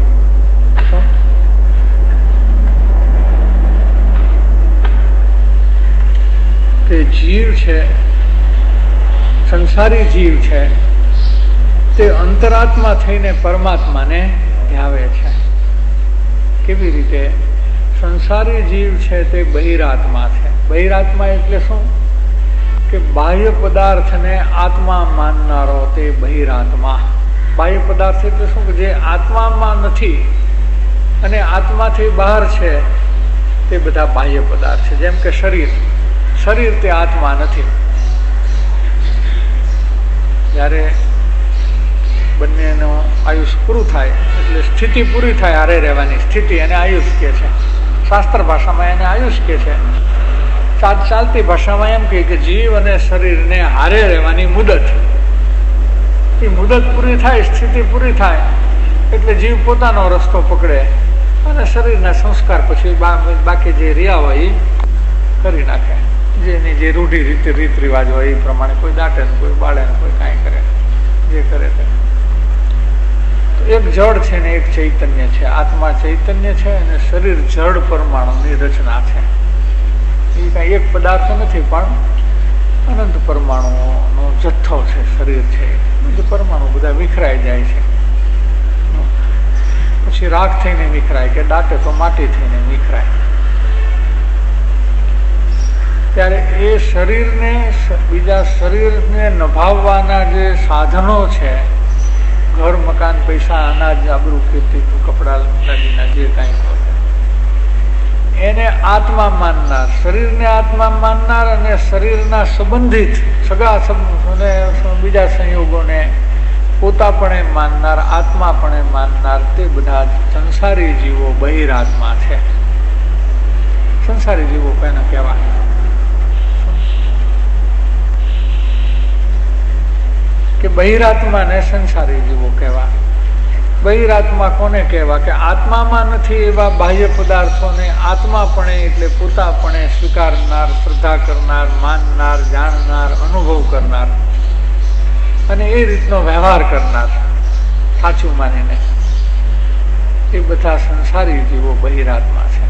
B: તે જીવ છે, સંસારી જીવ છે, તે અંતરાત્મા થઈને પરમાત્માને ધ્યાવે છે. કેવી રીતે? સંસારી જીવ છે તે બહિરાત્મા છે. બહિરાત્મા એટલે શું? કે બાહ્ય પદાર્થને આત્મા માનનારો તે બહિરાત્મા. બાહ્ય પદાર્થ એટલે શું? કે જે આત્મામાં નથી અને આત્માથી બહાર છે તે બધા બાહ્ય પદાર્થ છે. જેમ કે શરીર, શરીર તે આત્મા નથી. જ્યારે બંનેનું આયુષ પૂરું થાય એટલે સ્થિતિ પૂરી થાય, હારે રહેવાની સ્થિતિ એને આયુષ કહે છે. શાસ્ત્ર ભાષામાં એને આયુષ કહે છે. ચાલતી ભાષામાં એમ કહે કે જીવ અને શરીરને હારે રહેવાની મુદત. એ મુદત પૂરી થાય, સ્થિતિ પૂરી થાય એટલે જીવ પોતાનો રસ્તો પકડે અને શરીરના સંસ્કાર પછી બાકી જે રહ્યા હોય એ કરી નાખે. જેની જે રૂઢી રીતે રીત રિવાજ હોય એ પ્રમાણે કોઈ દાટે ને કોઈ બાળે ને કોઈ કાંઈ કરે, જે કરે તે. તો એક જળ છે ને એક ચૈતન્ય છે. આત્મા ચૈતન્ય છે અને શરીર જળ પરમાણુની રચના છે. એ કાંઈ એક પદાર્થ નથી પણ અનંત પરમાણુનો જથ્થો છે. શરીર છે એ પરમાણુ બધા વિખરાઈ જાય છે, પછી રાખ થઈને વિખરાય કે દાટે તો માટી થઈને વિખરાય. ત્યારે એ શરીરને બીજા શરીરને નભાવવાના જે સાધનો છે, ઘર, મકાન, પૈસા, અનાજ, આબરૂ, કીર્તિ, કપડા, દાદીના જે કાંઈ હોય એને આત્મા માનનાર, શરીરને આત્મા માનનાર અને શરીરના સંબંધિત સગા અને બીજા સંયોગોને પોતાપણે માનનાર, આત્માપણે માનનાર તે બધા સંસારી જીવો બહિરાત્મા છે. સંસારી જીવો કોને કહેવાય? કે બહિરાત્માને સંસારી જીવો કહેવા. બહિરાત્મા કોને કહેવા? કે આત્મામાં નથી એવા બાહ્ય પદાર્થોને આત્માપણે એટલે પોતાપણે સ્વીકારનાર, શ્રદ્ધા કરનાર, માનનાર, જાણનાર, અનુભવ કરનાર અને એ રીતનો વ્યવહાર કરનાર સાચું માનીને, એ બધા સંસારી જીવો બહિરાત્મા છે.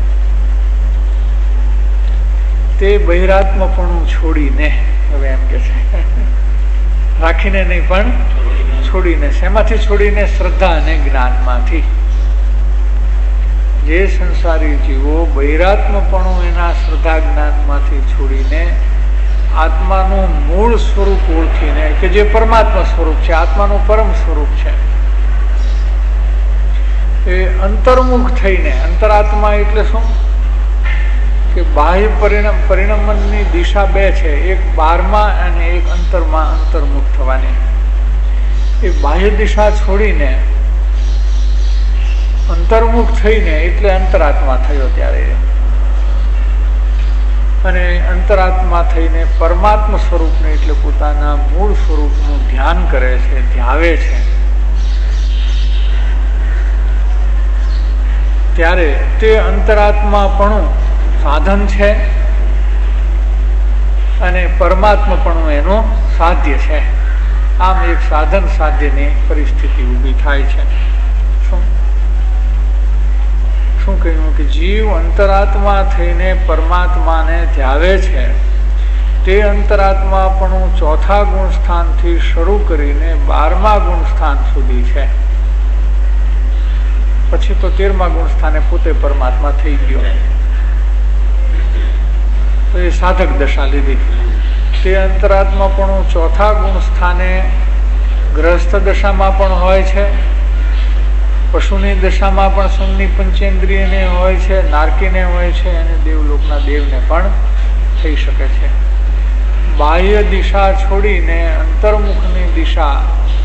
B: તે બહિરાત્મપણું છોડીને, હવે એમ કે છે રાખીને નહીં પણ છોડીને, શેમાંથી છોડીને? શ્રદ્ધા અને જ્ઞાનમાંથી. જે સંસારી જીવો બહિરાત્મપણું એના શ્રદ્ધા જ્ઞાનમાંથી છોડીને આત્માનું મૂળ સ્વરૂપ ઓળખીને, કે જે પરમાત્મા સ્વરૂપ છે, આત્માનું પરમ સ્વરૂપ છે, એ અંતર્મુખ થઈને, અંતરાત્મા એટલે શું? કે બાહ્ય પરિણામ પરિણમનની દિશા બે છે, એક બહારમાં અને એક અંતરમાં અંતર્મુખ થવાની. એ બાહ્ય દિશા છોડીને અંતર્મુખ થઈને એટલે અંતરાત્મા થયો. ત્યારે અને અંતરાત્મા થઈને પરમાત્મા સ્વરૂપને એટલે પોતાના મૂળ સ્વરૂપનું ધ્યાન કરે છે, ધ્યાવે છે. ત્યારે તે અંતરાત્માપણું સાધન છે અને પરમાત્માપણું એનું સાધ્ય છે. આમ એક સાધન સાધ્યની પરિસ્થિતિ ઊભી થાય છે. શું શું કહ્યું કે જીવ અંતરાત્મા થઈને પરમાત્માને ધ્યાવે છે. તે અંતરાત્મા પણ ચોથા ગુણ સ્થાનથી શરૂ કરીને બારમા ગુણ સ્થાન સુધી છે. પછી તો તેરમા ગુણ સ્થાને પોતે પરમાત્મા થઈ ગયો. તો એ સાધક દશા લીધી. તે અંતરાત્મા પણ ચોથા ગુણ સ્થાને ગ્રસ્થ દશામાં પણ હોય છે, પશુની દશામાં પણ સંઘની પંચેન્દ્રિયને હોય છે, નારકીને હોય છે, અને દેવલોકના દેવને પણ થઈ શકે છે. બાહ્ય દિશા છોડીને અંતર્મુખની દિશા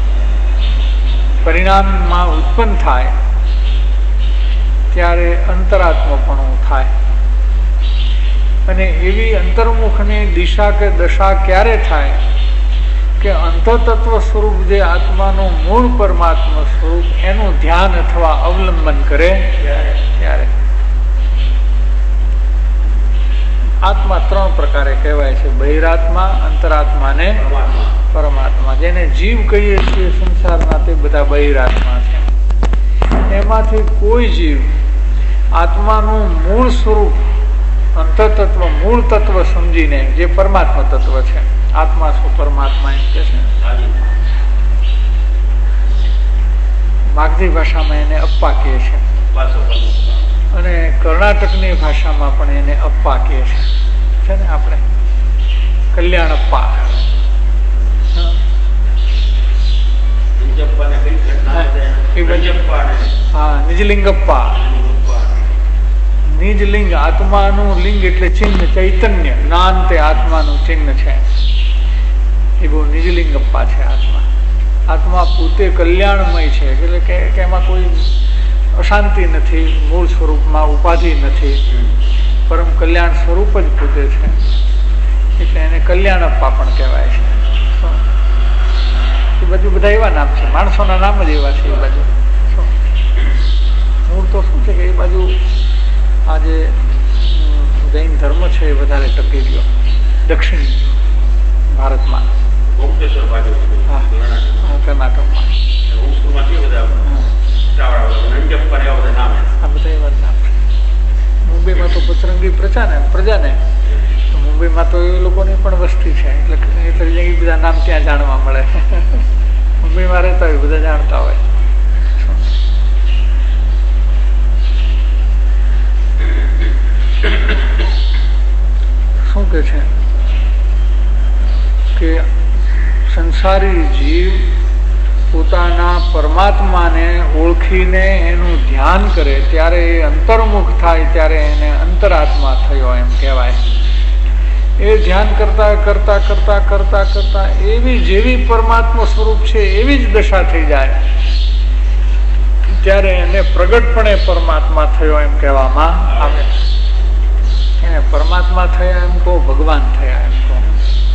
B: પરિણામમાં ઉત્પન્ન થાય ત્યારે અંતરાત્મપણું થાય. અને એવી અંતર્મુખની દિશા કે દશા ક્યારે થાય કે અંતતત્વ સ્વરૂપ જે આત્માનું મૂળ પરમાત્મા સ્વરૂપ એનું ધ્યાન અથવા અવલંબન કરે ત્યારે. આત્મા ત્રણ પ્રકારે કહેવાય છે, બહિરાત્મા, અંતરાત્મા ને પરમાત્મા. જેને જીવ કહીએ છીએ સંસારના તે બધા બહિરાત્મા છે. એમાંથી કોઈ જીવ આત્માનું મૂળ સ્વરૂપ અંતતત્વ મૂળ તત્વ સમજીને, જે પરમાત્મા તત્વ છે, આત્મા શું પરમાત્મા એમ કે છે. માગધી ભાષામાં એને અપ્પા કહે છે, અને કર્ણાટકની ભાષામાં પણ એને અપ્પા કહે છે. છે ને આપણે કલ્યાણ અપ્પા. હા, નિજલિંગપ્પા. નિજલિંગ આત્માનું લિંગ એટલે ચિહ્ન, ચૈતન્ય જ્ઞાન તે આત્માનું ચિહ્ન છે. એ બહુ નિજલિંગપ્પા છે. આત્મા આત્મા પોતે કલ્યાણમય છે, એટલે કે એમાં કોઈ અશાંતિ નથી, મૂળ સ્વરૂપમાં ઉપાધિ નથી, પરમ કલ્યાણ સ્વરૂપ જ પોતે છે. એટલે એને કલ્યાણપ્પા પણ કહેવાય છે. એ બાજુ બધા એવા નામ છે, માણસોના નામ જ એવા છે. એ બાજુ મૂળ તો શું છે કે એ બાજુ આ જે જૈન ધર્મ છે એ વધારે ટકી ગયો દક્ષિણ ભારતમાં, કર્ણાટકમાં. મુંબઈમાં તો પચરંગી પ્રજા ને પ્રજા ને મુંબઈમાં તો એ લોકોની પણ વસ્તી છે, એટલે એટલે એ બધા નામ ત્યાં જાણવા મળે. મુંબઈમાં રહેતા હોય બધા જાણતા હોય. શું કે છે કે સંસારી જીવ પોતાના પરમાત્માને ઓળખીને એનું ધ્યાન કરે ત્યારે એ અંતર્મુખ થાય, ત્યારે એને અંતરાત્મા થયો એમ કહેવાય. એ ધ્યાન કરતા કરતા કરતા કરતા કરતા એવી જેવી પરમાત્મા સ્વરૂપ છે એવી જ દશા થઈ જાય ત્યારે એને પ્રગટપણે પરમાત્મા થયો એમ કહેવામાં આવે. એને પરમાત્મા થયા એમ કહો, ભગવાન થયા એમ કહો,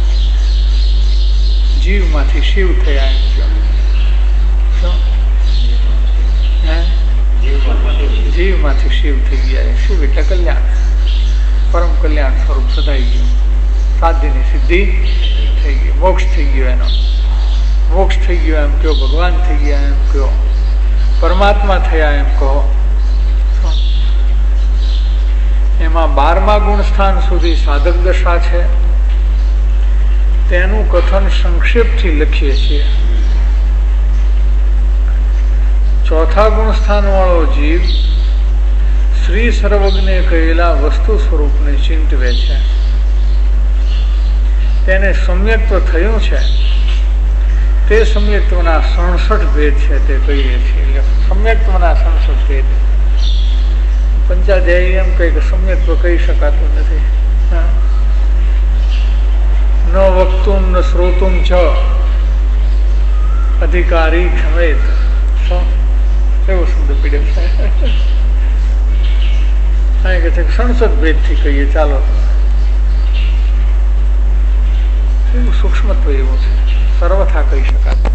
B: જીવમાંથી શિવ થયા એમ કહો. જીવમાંથી શિવ થઈ ગયા. શિવ એટલે કલ્યાણ, પરમ કલ્યાણ સ્વરૂપ સદાઈ ગયું, સાધ્યની સિદ્ધિ થઈ ગઈ, મોક્ષ થઈ ગયો. એનો મોક્ષ થઈ ગયો એમ કહો, ભગવાન થઈ ગયા એમ કહો, પરમાત્મા થયા એમ કહો. એમાં બારમા ગુણ સ્થાન સુધી સાધક દશા છે. તેનું કથન સંક્ષેપથી લખીએ છીએ. ચોથા ગુણ સ્થાન વાળો જીવ શ્રી સર્વજ્ઞે કહેલા વસ્તુ સ્વરૂપને ચિંતવે છે. તેને સમ્યક્ત્વ થયું છે. તે સમ્યક્ત્વના સડસઠ ભેદ છે તે કહીએ છીએ. સમ્યક્ત્વના સડસઠ ભેદ. પંચાધ્યાયી એમ કહે કે સમ્યક્ત્વ કહી શકાતું નથી. ન વક્તુમ ન શ્રોતુમ છ અધિકારી ક્ષમેત. એવો શબ્દ પીડે છે. કે છે સડસઠ ભેદ થી કહીએ ચાલો. એવું સૂક્ષ્મત્વ એવું છે. સર્વથા કહી શકાતું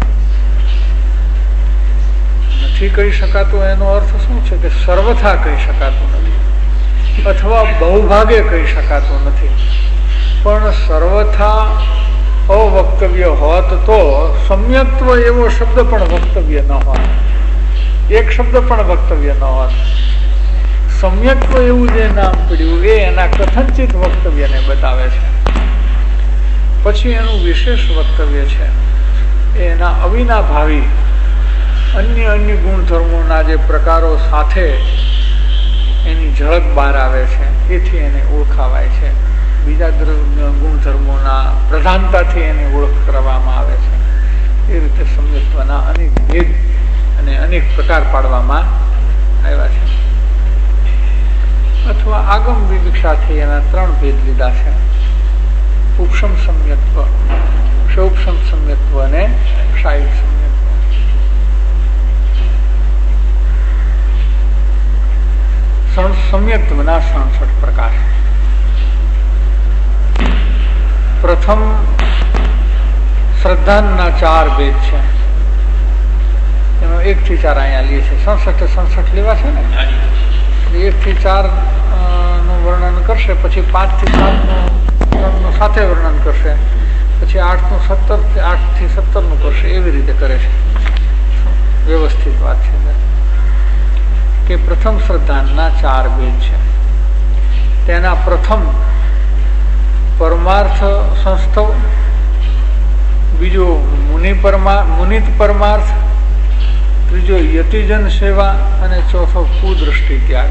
B: નથી. કહી શકાતું એનો અર્થ શું છે કે સર્વથા કહી શકાતું નથી, અથવા બહુભાગે કહી શકાતું નથી. પણ સર્વથા અવક્તવ્ય હોત તો સમ્યક્ત્વ એવો શબ્દ પણ વક્તવ્ય ન હોત, એક શબ્દ પણ વક્તવ્ય ન હોત. સમ્યક્ત્વ એવું જે નામ પડ્યું એ એના કથનચિત વક્તવ્યને બતાવે છે. પછી એનું વિશેષ વક્તવ્ય છે એ એના અવિનાભાવી અન્ય અન્ય ગુણધર્મોના જે પ્રકારો સાથે એની ઝળક બહાર આવે છે, એથી એને ઓળખાવાય છે. બીજા ગુણધર્મોના પ્રધાનતાથી એને ઓળખ કરવામાં આવે છે. એ રીતે સમ્યક્ત્વના અનેક ભેદ અને અનેક પ્રકાર પાડવામાં આવ્યા છે. અથવા આગમ વિવક્ષાથી એના ત્રણ ભેદ લીધા છે: ઉપશમ સમ્યક્ત્વ, ક્ષૌપશમ સમ્યક્ત્વ અને ક્ષાયિક સમ્યક્ત્વ. સમ્યક્ત્વના સડસઠ પ્રકાર. પ્રથમ શ્રદ્ધાના ચાર ભેદ છે. એનો એક થી ચાર અહીંયા લે છે. સડસઠ સડસઠ લેવા છે ને, એક થી ચાર નું વર્ણન કરશે, પછી પાંચ થી સાત નું સાથે વર્ણન કરશે, પછી આઠ નું સત્તર આઠ થી સત્તર નું કરશે. એવી રીતે કરે છે. વ્યવસ્થિત વાત છે કે પ્રથમ શ્રદ્ધાના ચાર ભેદ છે. તેના પ્રથમ પરમાર્થ સંસ્થવ, બીજો મુનિ પરમા મુનિત પરમાર્થ, ત્રીજો યતિજન સેવા અને ચોથો કુદ્રષ્ટિ ત્યાગ.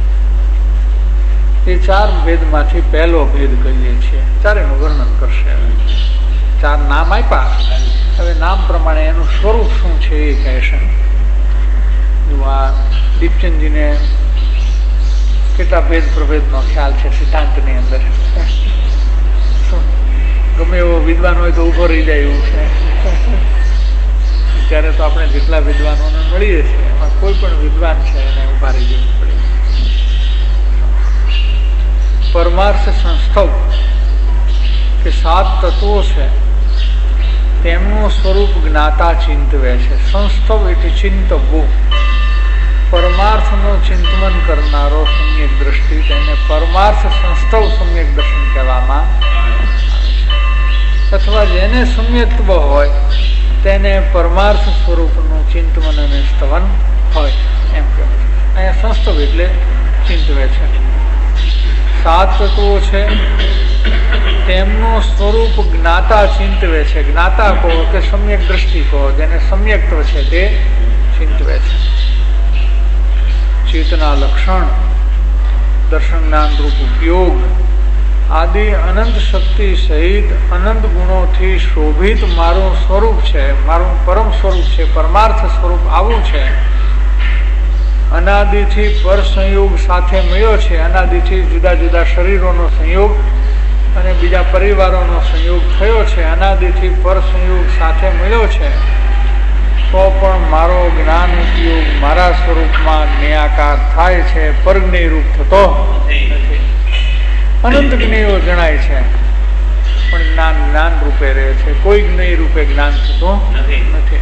B: એ ચાર ભેદમાંથી પહેલો ભેદ કહીએ છીએ. ચારેનું વર્ણન કરશે. ચાર નામ આપ્યા, હવે નામ પ્રમાણે એનું સ્વરૂપ શું છે એ કહેશે. આ દીપચંદજીને કેટલા ભેદ પ્રભેદનો ખ્યાલ છે સિદ્ધાંતની અંદર. ગમે એવો વિદ્વાન હોય તો ઉભો રહી જાય એવું છે. ત્યારે તો આપણે જેટલા વિદ્વાનોને મળીએ છીએ એમાં કોઈ પણ વિદ્વાન છે એને ઉભા રહી જવું પડે. પરમાર્થ સંસ્થવ કે સાત તત્વો છે તેમનું સ્વરૂપ જ્ઞાતા ચિંતવે છે. સંસ્થવ એટલે ચિંતવું. પરમાર્થનું ચિંતન કરનારો સમ્યક દ્રષ્ટિ, તેને પરમાર્થ સંસ્થવ સમ્યક દર્શન કહેવામાં આવે છે. અથવા જેને સમ્યક્ત્વ હોય તેને પરમાર્થ સ્વરૂપનું ચિંતન અને સ્તવન હોય એમ કહેવાય. અહીંયા સંસ્થવ એટલે ચિંતવે છે. સાત તત્વો છે તેમનું સ્વરૂપ જ્ઞાતા ચિંતવે છે. જ્ઞાતા કહો કે સમ્યક દ્રષ્ટિ કહો, જેને સમ્યક્ત્વ છે તે ચિંતવે છે. ચેતના લક્ષણ, દર્શન જ્ઞાન રૂપ ઉપયોગ આદિ અનંત શક્તિ સહિત અનંત ગુણોથી શોભિત મારું સ્વરૂપ છે, મારું પરમ સ્વરૂપ છે, પરમાર્થ સ્વરૂપ આવું છે. અનાદિથી પર સંયોગ સાથે મળ્યો છે. અનાદિથી જુદા જુદા શરીરોનો સંયોગ અને બીજા પરિવારોનો સંયોગ થયો છે. અનાદિથી પર સંયોગ સાથે મળ્યો છે. તો પણ મારો જ્ઞાન ઉપયોગ મારા સ્વરૂપમાં જ્ઞેયાકાર થાય છે, પરજ્ઞેય રૂપ થતો નથી. અનંત જ્ઞેયો જણાય છે પણ જ્ઞાન જ્ઞાન રૂપે રહે છે. કોઈ જ્ઞેય રૂપે જ્ઞાન થતું નથી.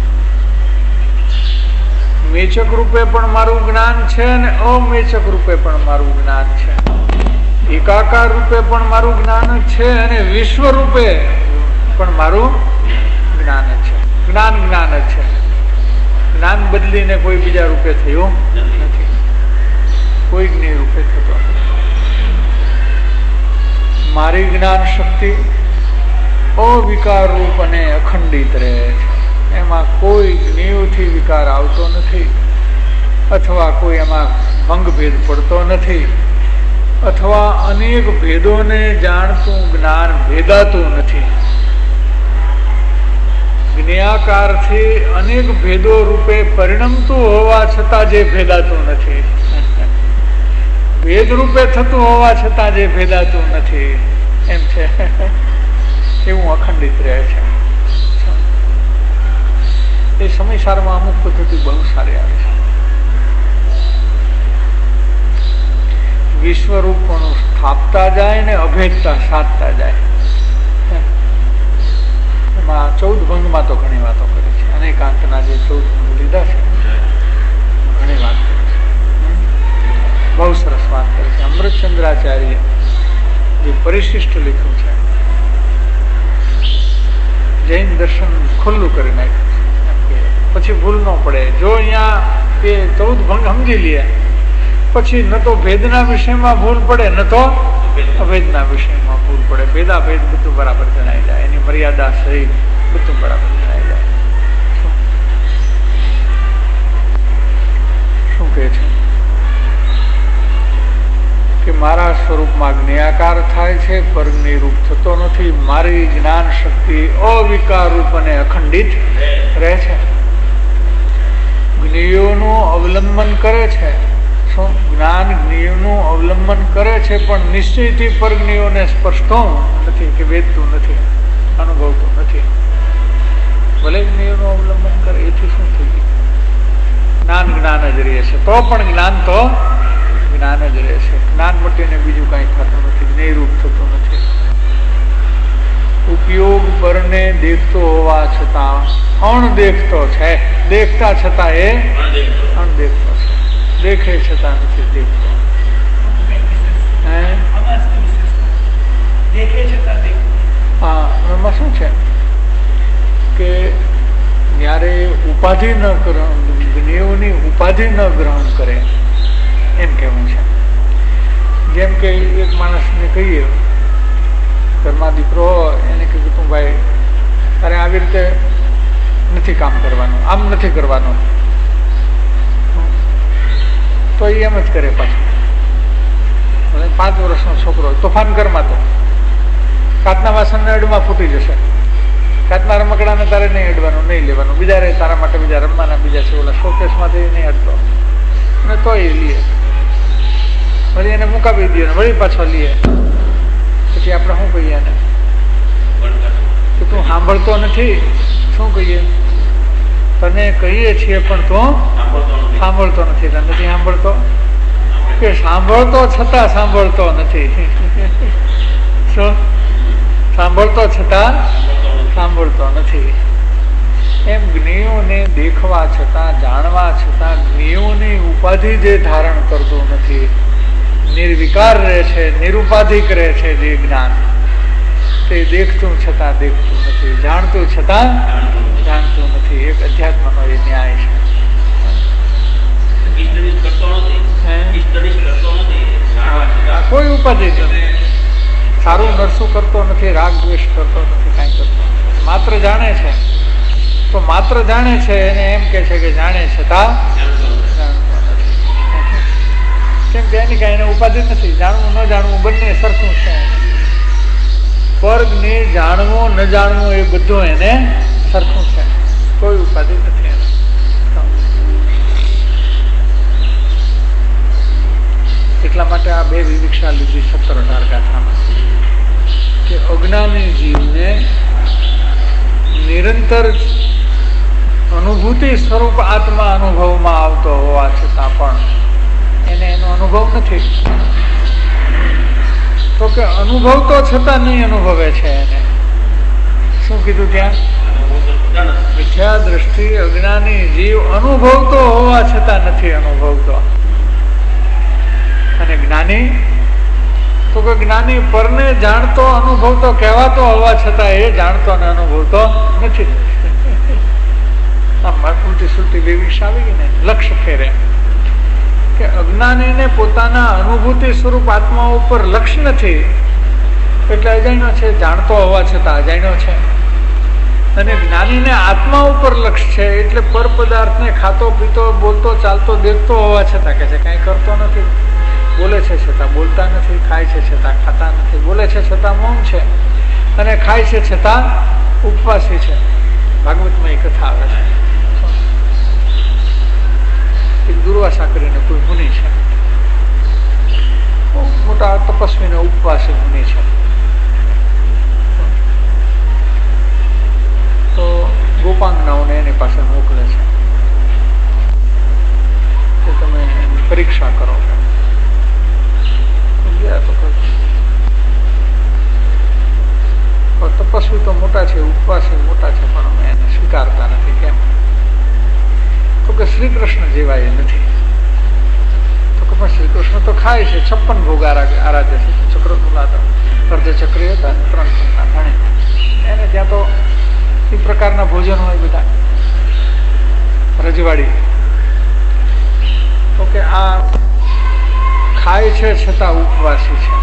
B: મેચક રૂપે પણ મારું જ્ઞાન છે અને અમેચક રૂપે પણ મારું જ્ઞાન છે. એકાકાર રૂપે પણ મારું જ્ઞાન છે અને વિશ્વ રૂપે પણ મારું જ્ઞાન છે. જ્ઞાન જ્ઞાન જ છે. જ્ઞાન બદલીને કોઈ બીજા રૂપે થયું નથી. કોઈ જ્ઞેય રૂપે થતો નથી. મારી જ્ઞાન શક્તિ અવિકાર રૂપ અને અખંડિત રહે છે. એમાં કોઈ જ્ઞેયથી વિકાર આવતો નથી, અથવા કોઈ એમાં ભંગભેદ પડતો નથી, અથવા અનેક ભેદોને જાણતું જ્ઞાન ભેદાતું નથી. જ્ઞેયાકારથી અનેક ભેદો રૂપે પરિણમતું હોવા છતાં જે ભેદાતું નથી, ભેદ રૂપે થતું હોવા છતાં જે ભેદાતું નથી એમ છે. એવું અખંડિત રહે છે. એ સમયસારમાં અમુક પદ્ધતિ બહુ સારી આવે છે. વિશ્વરૂપનું સ્થાપતા જાય ને અભેદતા સાધતા જાય. એમાં ચૌદ ભંગમાં તો ઘણી વાતો કરી છે. અનેકાંતના જે ચૌદ ભંગ લીધા છે ઘણી વાત કરી છે. બહુ સરસ વાત કરી છે. અમૃતચંદ્રાચાર્ય જે પરિશિષ્ટ લખ્યું છે, જૈન દર્શન ખુલ્લું કરી નાખ્યું છે. પછી ભૂલ ન પડે. જો અહીંયા એ ચૌદ ભંગ સમજી લે પછી ન તો ભેદના વિષયમાં ભૂલ પડે, ન તો અભેદના વિષયમાં ભૂલ પડે. ભેદા ભેદ બધું બરાબર જણાઈ જાય, એની મર્યાદા સહિત બધું બરાબર જણાઈ જાય. શું કહે છે કે મારા સ્વરૂપમાં જ્ઞેયાકાર થાય છે, પરજ્ઞેય રૂપ થતો નથી. મારી જ્ઞાન શક્તિ અવિકાર રૂપ અને અખંડિત રહે છે. જ્ઞેયોનું અવલંબન કરે છે. શું જ્ઞાન જ્ઞેયનું અવલંબન કરે છે, પણ નિશ્ચયથી પરજ્ઞેયોને સ્પર્શતો નથી, કે વેદતું નથી, અનુભવતું નથી. ભલે જ્ઞેયનું અવલંબન કરે, એથી શું થઈ ગયું? જ્ઞાન જ્ઞાન જ રહે છે. તો પણ જ્ઞાન તો જ્ઞાન જ રહે છે. જ્ઞાન મટીને બીજું કઈ થતું નથી, જ્ઞેયરૂપ થતું નથી. ઉપયોગ પરને દેખતો હોવા છતાં અણદેખતો છે. દેખતા છતાં એ અણદેખતો છે. દેખે છતાં નથી દેખતો. હા, એમાં શું છે કે જ્યારે ઉપાધિ ન જ્ઞેયોની ઉપાધિ ન ગ્રહણ કરે એમ કેવું છે. જેમ કે એક માણસને કહીએ, ઘરમાં દીકરો એને કીધું તું ભાઈ અરે આવી રીતે નથી કામ કરવાનું, આમ નથી કરવાનું, તો એ એમ જ કરે. પાછું પાંચ વર્ષનો છોકરો તોફાન ઘરમાં તો કાચના વાસણના અડમાં ફૂટી જશે. કાચના રમકડાને તારે નહીં અડવાનું, નહીં લેવાનું, બીજા રે તારા માટે બીજા રમવાના બીજા છે, ઓલા શોકેસમાંથી નહીં અડતો, અને તો એ લે, વળી એને મુકાવી દે, વળી પાછો લે. પછી આપણે શું કહીએ એને કે તું સાંભળતો નથી? શું કહીએ? તને કહીએ છીએ પણ તું સાંભળતો નથી. તને નથી સાંભળતો કે સાંભળતો છતાં સાંભળતો નથી. શું સાંભળતો છતાં સાંભળતો નથી. એમ જ્ઞેયોને દેખવા છતાં, જાણવા છતાં જ્ઞેયોની ઉપાધિ જે ધારણ કરતું નથી, નિર્વિકાર રહે છે, નિરુપાધિક રહે છે જે જ્ઞાન, તે દેખતું છતાં દેખતું નથી, જાણતું છતાં જાણતું નથી. એક અધ્યાત્મનો એ ન્યાય છે. કોઈ ઉપાધિ નથી, સારું નરસું કરતો નથી, રાગ દ્વેષ કરતો નથી, કાંઈ કરતો નથી. માત્ર જાણે છે. તો માત્ર જાણે છે એને એમ કે છે કે જાણે છતાં જાણતો નથી. કેમ કે એની કાંઈ એને ઉપાધિ નથી. જાણવું ન જાણવું બંને સરખું છે. વર્ગને જાણવું ન જાણવું એ બધું એને સરખું છે. કોઈ ઉપાધિ નથી એને. એટલા માટે આ બે વિવિક્ષા લીધી સત્તર અઢાર ગાથામાં કે અજ્ઞાની જીવને નિરંતર અનુભૂતિ સ્વરૂપ આત્મા અનુભવમાં આવતો હોવા છતાં પણ એને એનો અનુભવ નથી. તો કે અનુભવ તો છતાં નહીં અનુભવે છે એને. શું કીધું ત્યાં? મિથ્યા દ્રષ્ટિ અજ્ઞાની જીવ અનુભવતો હોવા છતાં નથી અનુભવતો. અને જ્ઞાની તો કે જ્ઞાની પરને જાણતો અનુભવતો કહેવાતો હોવા છતાં એ જાણતો ને અનુભવતો નથી. ઉલટી સુલટી વિવિક્ષા આવી ગઈ ને, લક્ષ્ય ફેરે કે અજ્ઞાનીને પોતાના અનુભૂતિ સ્વરૂપ આત્મા ઉપર લક્ષ્ય નથી, એટલે અજાણ્યો છે. જાણતો હોવા છતાં અજાણ્યો છે. અને જ્ઞાનીને આત્મા ઉપર લક્ષ્ય છે, એટલે પર પદાર્થને ખાતો પીતો બોલતો ચાલતો દેખતો હોવા છતાં કે છે કાંઈ કરતો નથી. બોલે છે છતાં બોલતા નથી, ખાય છે છતાં ખાતા નથી, બોલે છે છતાં મૌન છે, અને ખાય છે છતાં ઉપવાસી છે. ભાગવતમાં એક કથા આવે છે. એક દુર્વાસા કરીને કોઈ મુનિ છે, મોટા તપસ્વીને ઉપવાસી મુનિ છે. તો ગોપાંગનાઓને એની પાસે મોકલે છે કે તમે પરીક્ષા કરો. તપસ્વી તો મોટા છે, ઉપવાસી મોટા છે, પણ અમે એને સ્વીકારતા નથી. કેમ? તો કે શ્રી કૃષ્ણ જેવા એ નથી. તો કે પણ શ્રી કૃષ્ણ તો ખાય છે, છપ્પન ભોગ આરાધ્ય છે, ચક્ર અર્ધ ચક્રી હતા, ત્રણ ઘણી એને ત્યાં તો એ પ્રકારના ભોજન હોય બધા રજવાડી. તો કે આ ખાય છે છતાં ઉપવાસી છે,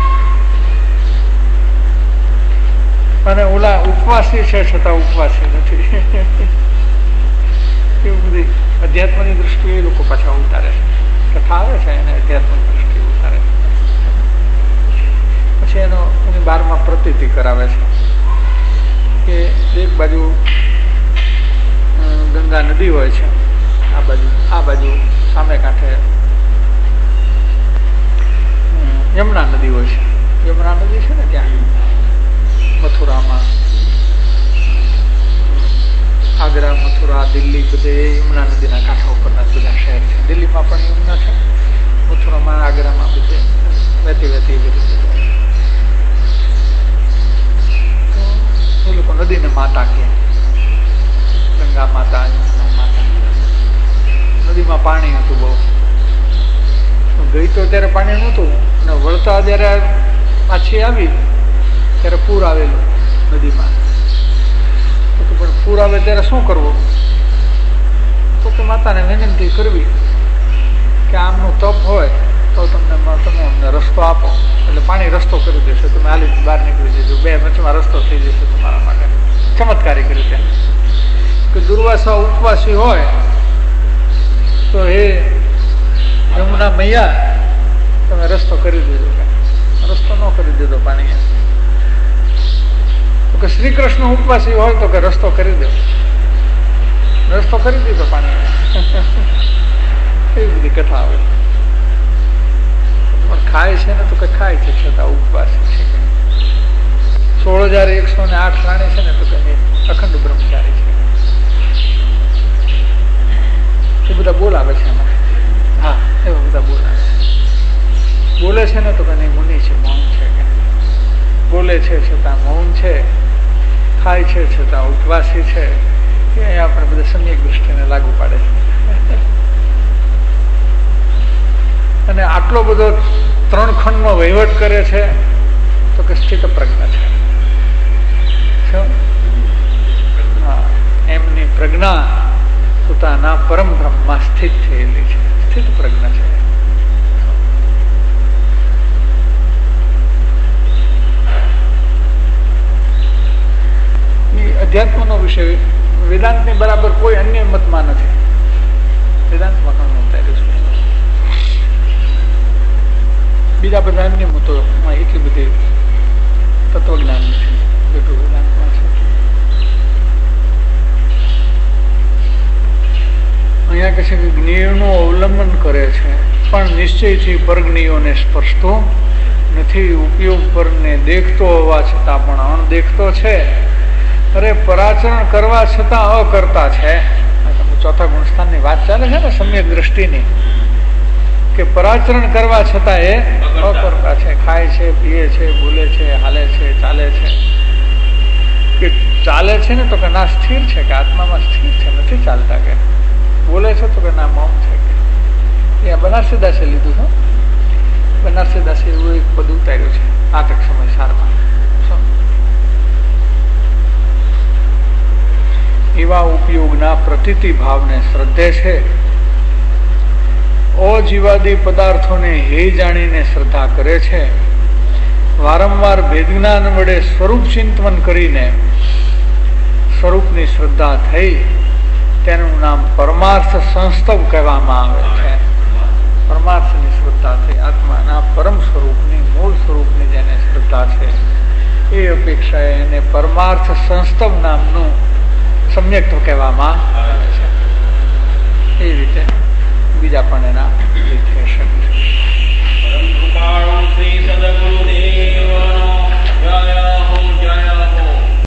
B: અને ઓલા ઉપવાસી છે છતાં ઉપવાસી નથી. એવું બધી અધ્યાત્મની દ્રષ્ટિએ એ લોકો પાછા ઉતારે છે. કથા આવે છે એને અધ્યાત્મની દ્રષ્ટિએ ઉતારે છે. પછી એનો એની બારમાં પ્રતીતિ કરાવે છે કે એક બાજુ ગંગા નદી હોય છે, આ બાજુ આ બાજુ સામે કાંઠે યમુના નદી હોય છે. યમુના નદી છે ને ત્યાં મથુરામાં, આગ્રા, મથુરા, દિલ્હી બધે યમુના નદીના કાંઠા ઉપરના બધા શહેર છે. દિલ્હીમાં પણ યમુના છે, મથુરામાં, આગ્રામાં બધે વહેતી વહેતી બધી. એ લોકો નદીને માતા કહે, ગંગા માતા, યમુના માતા. નદીમાં પાણી હતું બહુ, ગઈ તો ત્યારે પાણી નહોતું, અને વળતા જયારે પાછી આવી ત્યારે પૂર આવેલું નદીમાં. તો પણ પૂર આવે ત્યારે શું કરવું? તો કે માતાને વિનંતી કરવી કે આમનું તપ હોય તો તમને તમે અમને રસ્તો આપો, એટલે પાણી રસ્તો કરી દેશે, તમે હાલી બહાર નીકળી જજો, બે વચમાં રસ્તો થઈ જશે તમારા માટે. ચમત્કારિક રીતે કે દુર્વાસા ઉપવાસી હોય તો એ યમુના મૈયા તમે રસ્તો કરી દેજો. રસ્તો ન કરી દીધો પાણી. તો કે શ્રી કૃષ્ણ ઉપવાસી હોય તો કે રસ્તો કરી દો, રસ્તો કરી દીધો પાણી. એવી બધી કથા આવે. પણ ખાય છે ને તો કે ખાય છે છતાં ઉપવાસી છે. સોળ હજાર એકસો ને આઠ રાણી છે ને તો કે અખંડ બ્રહ્મચારી છે. એ બધા બોલાવે છે એમાં. હા, એવા બધા બોલાવે. બોલે છે ને તો કે નહીં, મુનિ છે, મૌન છે. બોલે છે છતાં મૌન છે, ખાય છે છતાં ઉપવાસી છે. એ આપણે બધા સમ્યક દૃષ્ટિને લાગુ પાડે છે. અને આટલો બધો ત્રણ ખંડનો વહીવટ કરે છે તો કે સ્થિત પ્રજ્ઞા છે. હા, એમની પ્રજ્ઞા પોતાના પરમ બ્રહ્મમાં સ્થિત થયેલી છે, સ્થિત પ્રજ્ઞા છે. અધ્યાત્મનો વિષય વેદાંતની બરાબર કોઈ અન્ય મતમાં નથી. વેદાંતમાં ઘણું ઉતાર્યું છે. બીજા બધા અન્ય મતો એટલી બધી તત્વજ્ઞાન નથી જેટલું વેદાંતમાં છે. અહીંયા કહે છે કે જ્ઞેયનું અવલંબન કરે છે પણ નિશ્ચયથી પરજ્ઞેયોને સ્પર્શતો નથી. ઉપયોગ પરને દેખતો હોવા છતાં પણ અણદેખતો છે. અરે પરાચરણ કરવા છતાં અકર્તા છે. ચોથા ગુણસ્થાનની વાત ચાલે છે ને સમ્યક દ્રષ્ટિની, કે પરાચરણ કરવા છતાં એ અકર્તા છે. ખાય છે, પીએ છે, બોલે છે, હાલે છે, ચાલે છે. કે ચાલે છે ને તો કે ના સ્થિર છે, કે આત્મામાં સ્થિર છે, નથી ચાલતા. કે બોલે છે તો કે ના મૌન છે. કે એ બનારસી દાસે લીધું છે. બનારસી દાસે એવું એક પદ ઉતાર્યું છે નાટક સમય સારમાં. એવા ઉપયોગના પ્રતીતિ ભાવને શ્રદ્ધે છે. અજીવાદી પદાર્થોને હે જાણીને શ્રદ્ધા કરે છે. વારંવાર ભેદજ્ઞાન વડે સ્વરૂપ ચિંતન કરીને સ્વરૂપની શ્રદ્ધા થઈ તેનું નામ પરમાર્થ સંસ્તવ કહેવામાં આવે છે. પરમાર્થની શ્રદ્ધા થઈ, આત્માના પરમ સ્વરૂપની, મૂળ સ્વરૂપની જેને શ્રદ્ધા છે એ અપેક્ષાએ એને પરમાર્થ સંસ્તવ નામનું સમ્યક્ત કહેવામાં આવે છે. એ રીતે બીજા પણ એના થઈ શકે છે.